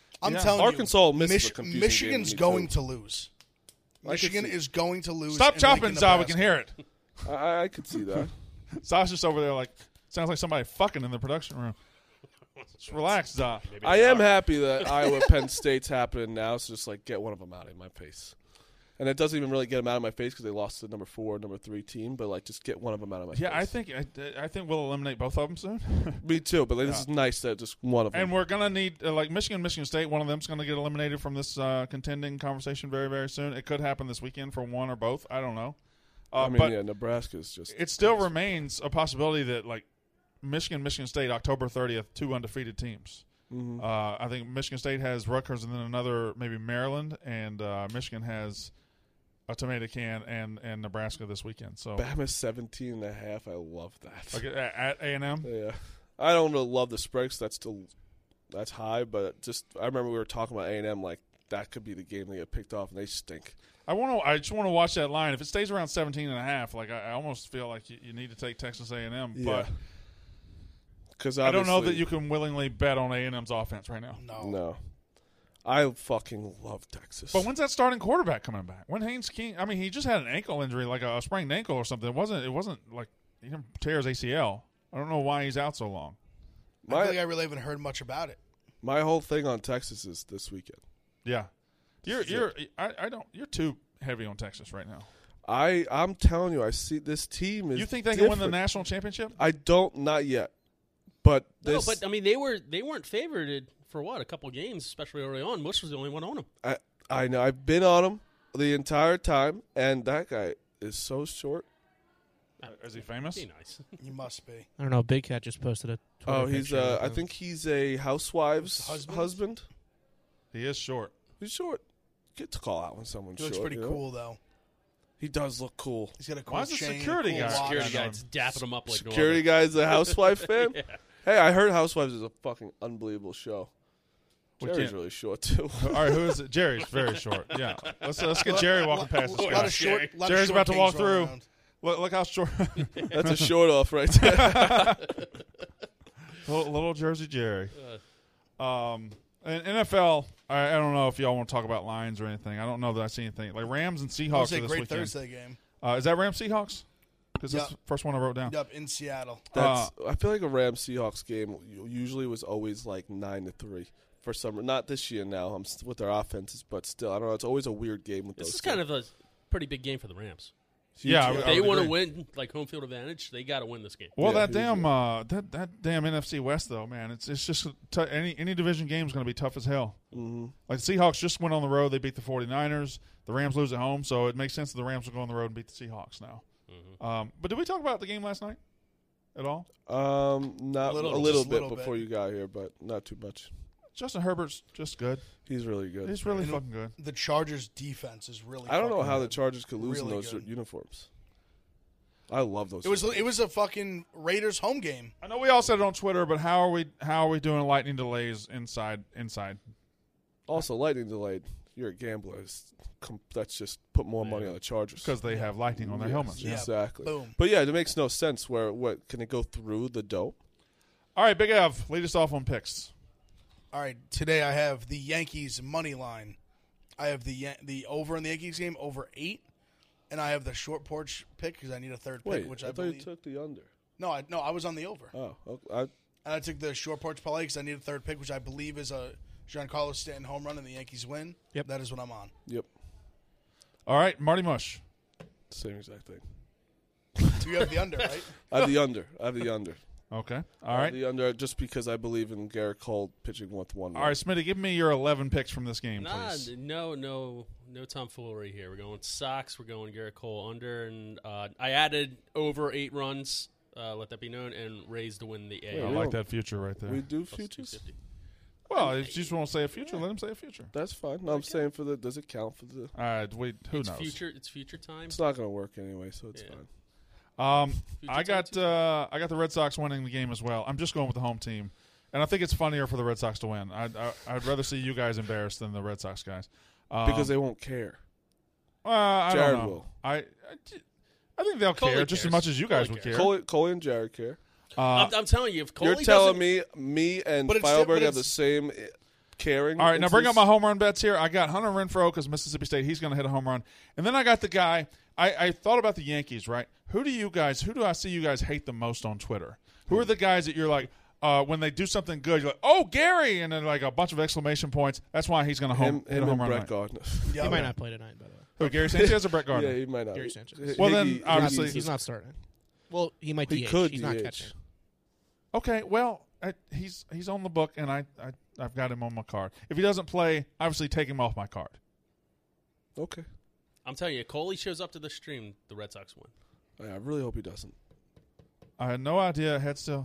Speaker 5: I'm
Speaker 1: Yeah.
Speaker 5: telling
Speaker 4: Arkansas
Speaker 5: you,
Speaker 4: missed the confusing
Speaker 5: Michigan's
Speaker 4: game to
Speaker 5: going
Speaker 4: me,
Speaker 5: to lose. Michigan
Speaker 4: see.
Speaker 5: is going to lose.
Speaker 1: Stop
Speaker 5: in
Speaker 1: chopping,
Speaker 5: Lincoln,
Speaker 1: Za. We
Speaker 5: Nebraska.
Speaker 1: can hear it.
Speaker 4: I could see that.
Speaker 1: Za's just over there like, sounds like somebody fucking in the production room. Just relax, Za.
Speaker 4: I am happy that Iowa Penn State's happening now, so just like get one of them out of my face. And it doesn't even really get them out of my face because they lost to the number 4, number 3 team, but like just get one of them out of my face.
Speaker 1: Yeah, I think we'll eliminate both of them soon.
Speaker 4: Me too, but like, this is nice that just one of them.
Speaker 1: And we're gonna need like Michigan State. One of them's gonna get eliminated from this contending conversation very, very soon. It could happen this weekend for one or both. I don't know. But
Speaker 4: Nebraska is just.
Speaker 1: it still remains a possibility that like Michigan State, October 30th, 2 undefeated teams.
Speaker 4: Mm-hmm.
Speaker 1: I think Michigan State has Rutgers and then another maybe Maryland, and Michigan has a tomato can and Nebraska this weekend. So
Speaker 4: Bama 17.5. I love that.
Speaker 1: like at A&M.
Speaker 4: Yeah, I don't really love the spread 'cause that's high, but just I remember we were talking about A&M like that could be the game they get picked off and they stink.
Speaker 1: I just want to watch that line. If it stays around 17.5, like I almost feel like you need to take Texas A&M. But
Speaker 4: Because
Speaker 1: I don't know that you can willingly bet on A&M's offense right now.
Speaker 4: No, I fucking love Texas.
Speaker 1: But when's that starting quarterback coming back? When Haynes King? I mean, he just had an ankle injury, like a sprained ankle or something. It wasn't like he didn't tear his ACL. I don't know why he's out so long.
Speaker 5: I feel like I really haven't heard much about it.
Speaker 4: My whole thing on Texas is this weekend.
Speaker 1: Yeah, you're too heavy on Texas right now.
Speaker 4: I'm telling you, I see this team is.
Speaker 1: You think they can win the national championship?
Speaker 4: I don't, not yet. But this,
Speaker 3: No, but I mean they weren't favored for what, a couple games, especially early on. Bush was the only one on them.
Speaker 4: I know I've been on him the entire time, and that guy is so short.
Speaker 1: Is he famous?
Speaker 3: Be nice.
Speaker 5: You must be.
Speaker 6: I don't know. Big Cat just posted a Twitter
Speaker 4: He's
Speaker 6: picture of
Speaker 4: I
Speaker 6: him.
Speaker 4: think he's a housewife's husband.
Speaker 1: He is short.
Speaker 4: He's short. Get to call out when someone's
Speaker 5: He looks
Speaker 4: short.
Speaker 5: pretty
Speaker 4: you know?
Speaker 5: cool though.
Speaker 4: He does look cool.
Speaker 5: He's got a cool
Speaker 1: Why is the
Speaker 5: chain,
Speaker 1: security
Speaker 5: cool
Speaker 1: guy-
Speaker 5: watch.
Speaker 3: Security
Speaker 1: Yeah,
Speaker 3: guys dapping them up like
Speaker 4: Security guy's a housewife fan. Hey, I heard Housewives is a fucking unbelievable show.
Speaker 1: We
Speaker 4: Jerry's
Speaker 1: can't-
Speaker 4: really short too.
Speaker 1: All right, who is it? Jerry's very short. Yeah, let's get Jerry walking past this
Speaker 5: A
Speaker 1: guy.
Speaker 5: lot of short. lot of
Speaker 1: Jerry's
Speaker 5: short
Speaker 1: about to walk
Speaker 5: kings rolling
Speaker 1: through.
Speaker 5: around.
Speaker 1: Look how short.
Speaker 4: That's a short off right there.
Speaker 1: little Jersey Jerry. And NFL, I don't know if y'all want to talk about lines or anything. I don't know that I see anything. Like Rams and
Speaker 5: That
Speaker 1: Seahawks
Speaker 5: was
Speaker 1: are
Speaker 5: a
Speaker 1: this
Speaker 5: great
Speaker 1: weekend.
Speaker 5: Thursday game.
Speaker 1: Is that Rams Seahawks? Because that's
Speaker 5: Yep.
Speaker 1: the first one I wrote down.
Speaker 5: Yep, in Seattle.
Speaker 4: That's. I feel like a Rams Seahawks game usually was always like 9-3 for some. Not this year now. With their offenses, but still, I don't know. It's always a weird game with
Speaker 3: This
Speaker 4: those.
Speaker 3: is kind of a pretty big game for the Rams.
Speaker 1: Yeah,
Speaker 3: If
Speaker 1: I
Speaker 3: they
Speaker 1: would
Speaker 3: want to
Speaker 1: agree.
Speaker 3: win like home field advantage, they got to win this game.
Speaker 1: Well,
Speaker 4: Yeah,
Speaker 1: that damn that damn NFC West though, man. It's just any division game is going to be tough as hell.
Speaker 4: Mm-hmm.
Speaker 1: Like the Seahawks just went on the road, they beat the 49ers. The Rams lose at home, so it makes sense that the Rams will go on the road and beat the Seahawks now. But did we talk about the game last night at all?
Speaker 4: Not
Speaker 5: Little-
Speaker 4: a little
Speaker 5: just
Speaker 4: bit
Speaker 5: little
Speaker 4: before
Speaker 5: bit.
Speaker 4: you got here, but not too much.
Speaker 1: Justin Herbert's just good.
Speaker 4: He's really good.
Speaker 1: He's really
Speaker 5: And
Speaker 1: fucking good.
Speaker 5: The Chargers' defense is really.
Speaker 4: I don't know
Speaker 5: fucking
Speaker 4: how the
Speaker 5: good.
Speaker 4: Chargers could lose
Speaker 5: Really
Speaker 4: in those
Speaker 5: good.
Speaker 4: uniforms. I love those.
Speaker 5: It was a fucking Raiders home game.
Speaker 1: I know we all said it on Twitter, but how are we doing lightning delays inside?
Speaker 4: Also, lightning delayed. You're a gambler. That's just put more money on the Chargers.
Speaker 1: Because they have lightning on their helmets.
Speaker 5: Yeah.
Speaker 4: Exactly.
Speaker 5: Boom.
Speaker 4: But yeah, it makes no sense. What can it go through the dough?
Speaker 1: All right, Big Ev, lead us off on picks.
Speaker 5: All right, today I have the Yankees money line. I have the over in the Yankees game over 8, and I have the short porch pick because I need a third
Speaker 4: Wait,
Speaker 5: pick, which
Speaker 4: I
Speaker 5: I
Speaker 4: thought you
Speaker 5: believe.
Speaker 4: took the under.
Speaker 5: No, I was on the over,
Speaker 4: Oh, okay.
Speaker 5: and I took the short porch parlay because I need a third pick, which I believe is a Giancarlo Stanton home run and the Yankees win.
Speaker 6: Yep.
Speaker 5: That is what I'm on.
Speaker 4: Yep,
Speaker 1: All right, Marty Mush.
Speaker 4: same exact thing.
Speaker 5: You have the under, right?
Speaker 4: I have the under. I have the under.
Speaker 1: Okay. All
Speaker 4: I have
Speaker 1: right.
Speaker 4: the under just because I believe in Garrett Cole pitching with one.
Speaker 1: All right, Smitty, give me your 11 picks from this game,
Speaker 3: Nah,
Speaker 1: please.
Speaker 3: no tomfoolery here. We're going Sox. We're going Garrett Cole under, and I added over 8 runs. Let that be known, and Rays to win the
Speaker 1: I
Speaker 3: AL.
Speaker 1: like that future right there.
Speaker 4: We do
Speaker 3: Plus
Speaker 4: futures.
Speaker 3: 250.
Speaker 1: Well, if you just want to say a future, let him say a future.
Speaker 4: That's fine. No, I'm saying for the. Does it count for the?
Speaker 1: All right, wait, who
Speaker 3: It's
Speaker 1: knows?
Speaker 3: future time.
Speaker 4: It's not going to work anyway, so it's
Speaker 3: Yeah.
Speaker 4: fine.
Speaker 1: I got the Red Sox winning the game as well. I'm just going with the home team, and I think it's funnier for the Red Sox to win. I'd rather see you guys embarrassed than the Red Sox guys
Speaker 4: Because they won't care.
Speaker 1: I
Speaker 4: Jared
Speaker 1: don't know.
Speaker 4: will.
Speaker 1: I think they'll
Speaker 3: Coley
Speaker 1: care just as
Speaker 3: cares.
Speaker 1: much as you guys
Speaker 3: Coley
Speaker 1: would
Speaker 3: cares.
Speaker 1: care.
Speaker 4: Cole and Jared care.
Speaker 3: I'm telling you, if Coley
Speaker 4: You're telling
Speaker 3: doesn't-
Speaker 4: me and
Speaker 5: But it's still-
Speaker 4: Feilberg
Speaker 5: but
Speaker 4: have the
Speaker 5: it's-
Speaker 4: same caring.
Speaker 1: All right, now
Speaker 4: into
Speaker 1: bring up
Speaker 4: this.
Speaker 1: my home run bets here. I got Hunter Renfroe because Mississippi State, he's going to hit a home run. And then I got the guy, I thought about the Yankees, right? Who do I see you guys hate the most on Twitter? Who are the guys that you're like, when they do something good, you're like, oh, Gary, and then like a bunch of exclamation points. That's why he's going to hit a home run.
Speaker 4: Brett Gardner.
Speaker 6: He might not play tonight, by the way.
Speaker 1: Who, Gary Sanchez or Brett Gardner?
Speaker 4: Yeah, he might not.
Speaker 6: Gary Sanchez.
Speaker 1: Well, then, obviously-
Speaker 6: He's not starting. Well, he might
Speaker 4: He
Speaker 6: DH.
Speaker 4: could
Speaker 6: He's not
Speaker 4: DH.
Speaker 6: catching.
Speaker 1: Okay, well, he's on the book, and I've got him on my card. If he doesn't play, obviously take him off my card.
Speaker 4: Okay.
Speaker 3: I'm telling you, Coley shows up to the stream, the Red Sox win.
Speaker 4: I really hope he doesn't.
Speaker 1: I had no idea it had still.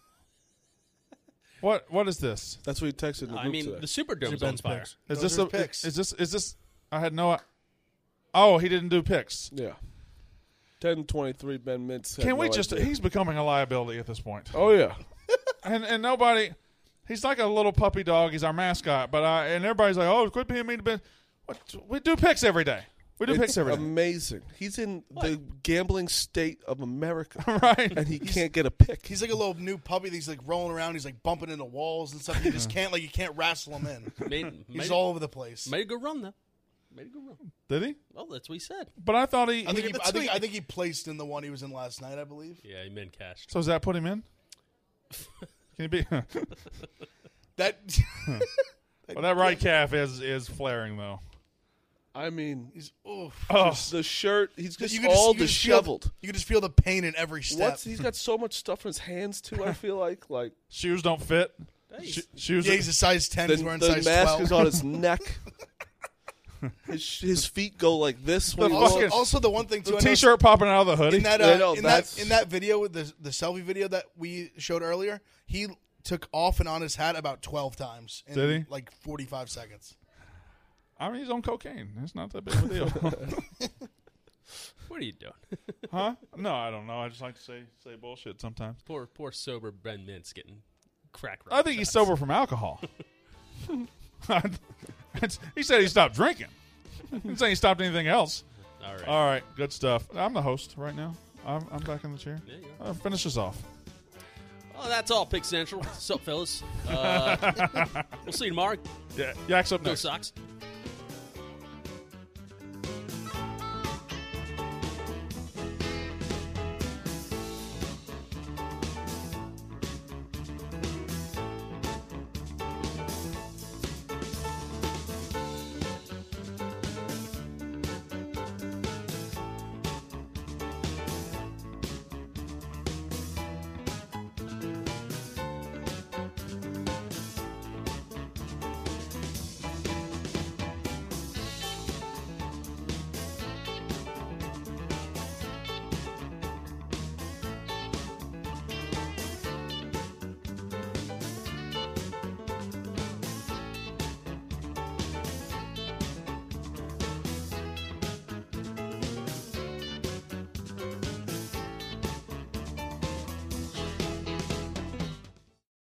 Speaker 1: What is this?
Speaker 4: That's what he texted in the
Speaker 3: I
Speaker 4: group
Speaker 3: mean,
Speaker 4: today.
Speaker 3: the Superdome's on
Speaker 6: Ben's
Speaker 3: fire.
Speaker 6: picks.
Speaker 1: Is
Speaker 5: Those
Speaker 1: this
Speaker 5: are
Speaker 1: a
Speaker 5: picks.
Speaker 1: Is this? I had no. Oh, he didn't do picks.
Speaker 4: Yeah. 10-23 Ben Mintz. had
Speaker 1: Can we
Speaker 4: no
Speaker 1: just?
Speaker 4: idea.
Speaker 1: He's becoming a liability at this point,
Speaker 4: Oh, yeah.
Speaker 1: and nobody. He's like a little puppy dog. He's our mascot, but and everybody's like, oh, quit being mean to Ben. What, we do picks every day. We do picks every day,
Speaker 4: amazing. He's in the gambling state of America.
Speaker 1: right?
Speaker 4: And he can't get a pick.
Speaker 5: He's like a little new puppy. He's like rolling around. He's like bumping into walls and stuff. You just can't you can't wrestle him in. He's all over the place.
Speaker 3: Made a good run, though. Made a good run.
Speaker 1: Did he?
Speaker 3: Well, that's what he said.
Speaker 1: But I thought he.
Speaker 5: I think he placed in the one he was in last night. I believe.
Speaker 3: Yeah, he min cashed.
Speaker 1: So does that put him in? Can he be?
Speaker 5: That.
Speaker 1: Well, that right calf is flaring though.
Speaker 4: I mean,
Speaker 5: He's oof.
Speaker 1: Oh,
Speaker 4: the shirt, he's just
Speaker 5: You can
Speaker 4: all
Speaker 5: you can just feel-
Speaker 4: disheveled.
Speaker 5: You can just feel the pain in every step.
Speaker 4: He's got so much stuff in his hands, too, I feel like.
Speaker 1: shoes don't fit.
Speaker 3: Hey,
Speaker 1: Shoes.
Speaker 5: Yeah, he's a size 10. He's wearing
Speaker 4: The
Speaker 5: size
Speaker 4: mask
Speaker 5: 12.
Speaker 4: is on his neck. His feet go like this. When he
Speaker 1: fucking-
Speaker 4: walks.
Speaker 5: Also, the one thing too,
Speaker 1: the
Speaker 5: I noticed
Speaker 1: T-shirt popping out of the hoodie.
Speaker 5: in that
Speaker 4: I know,
Speaker 5: in
Speaker 4: that's-
Speaker 5: that video with the selfie video that we showed earlier, he took off and on his hat about 12 times in
Speaker 1: Did he?
Speaker 5: like 45 seconds.
Speaker 1: I mean, he's on cocaine. It's not that big of a deal.
Speaker 3: what are you doing?
Speaker 1: Huh? No, I don't know. I just like to say bullshit sometimes.
Speaker 3: poor sober Ben Mintz getting crack.
Speaker 1: I think he's sober from alcohol. He said he stopped drinking. He didn't say he stopped anything else.
Speaker 3: All right.
Speaker 1: All right, good stuff. I'm the host right now. I'm back in the chair.
Speaker 3: There you go.
Speaker 1: Finish this off.
Speaker 3: Well, that's all, Pick Central. What's up, fellas? We'll see you tomorrow.
Speaker 1: Yeah, Yak's up
Speaker 3: Go
Speaker 1: next.
Speaker 3: Sox.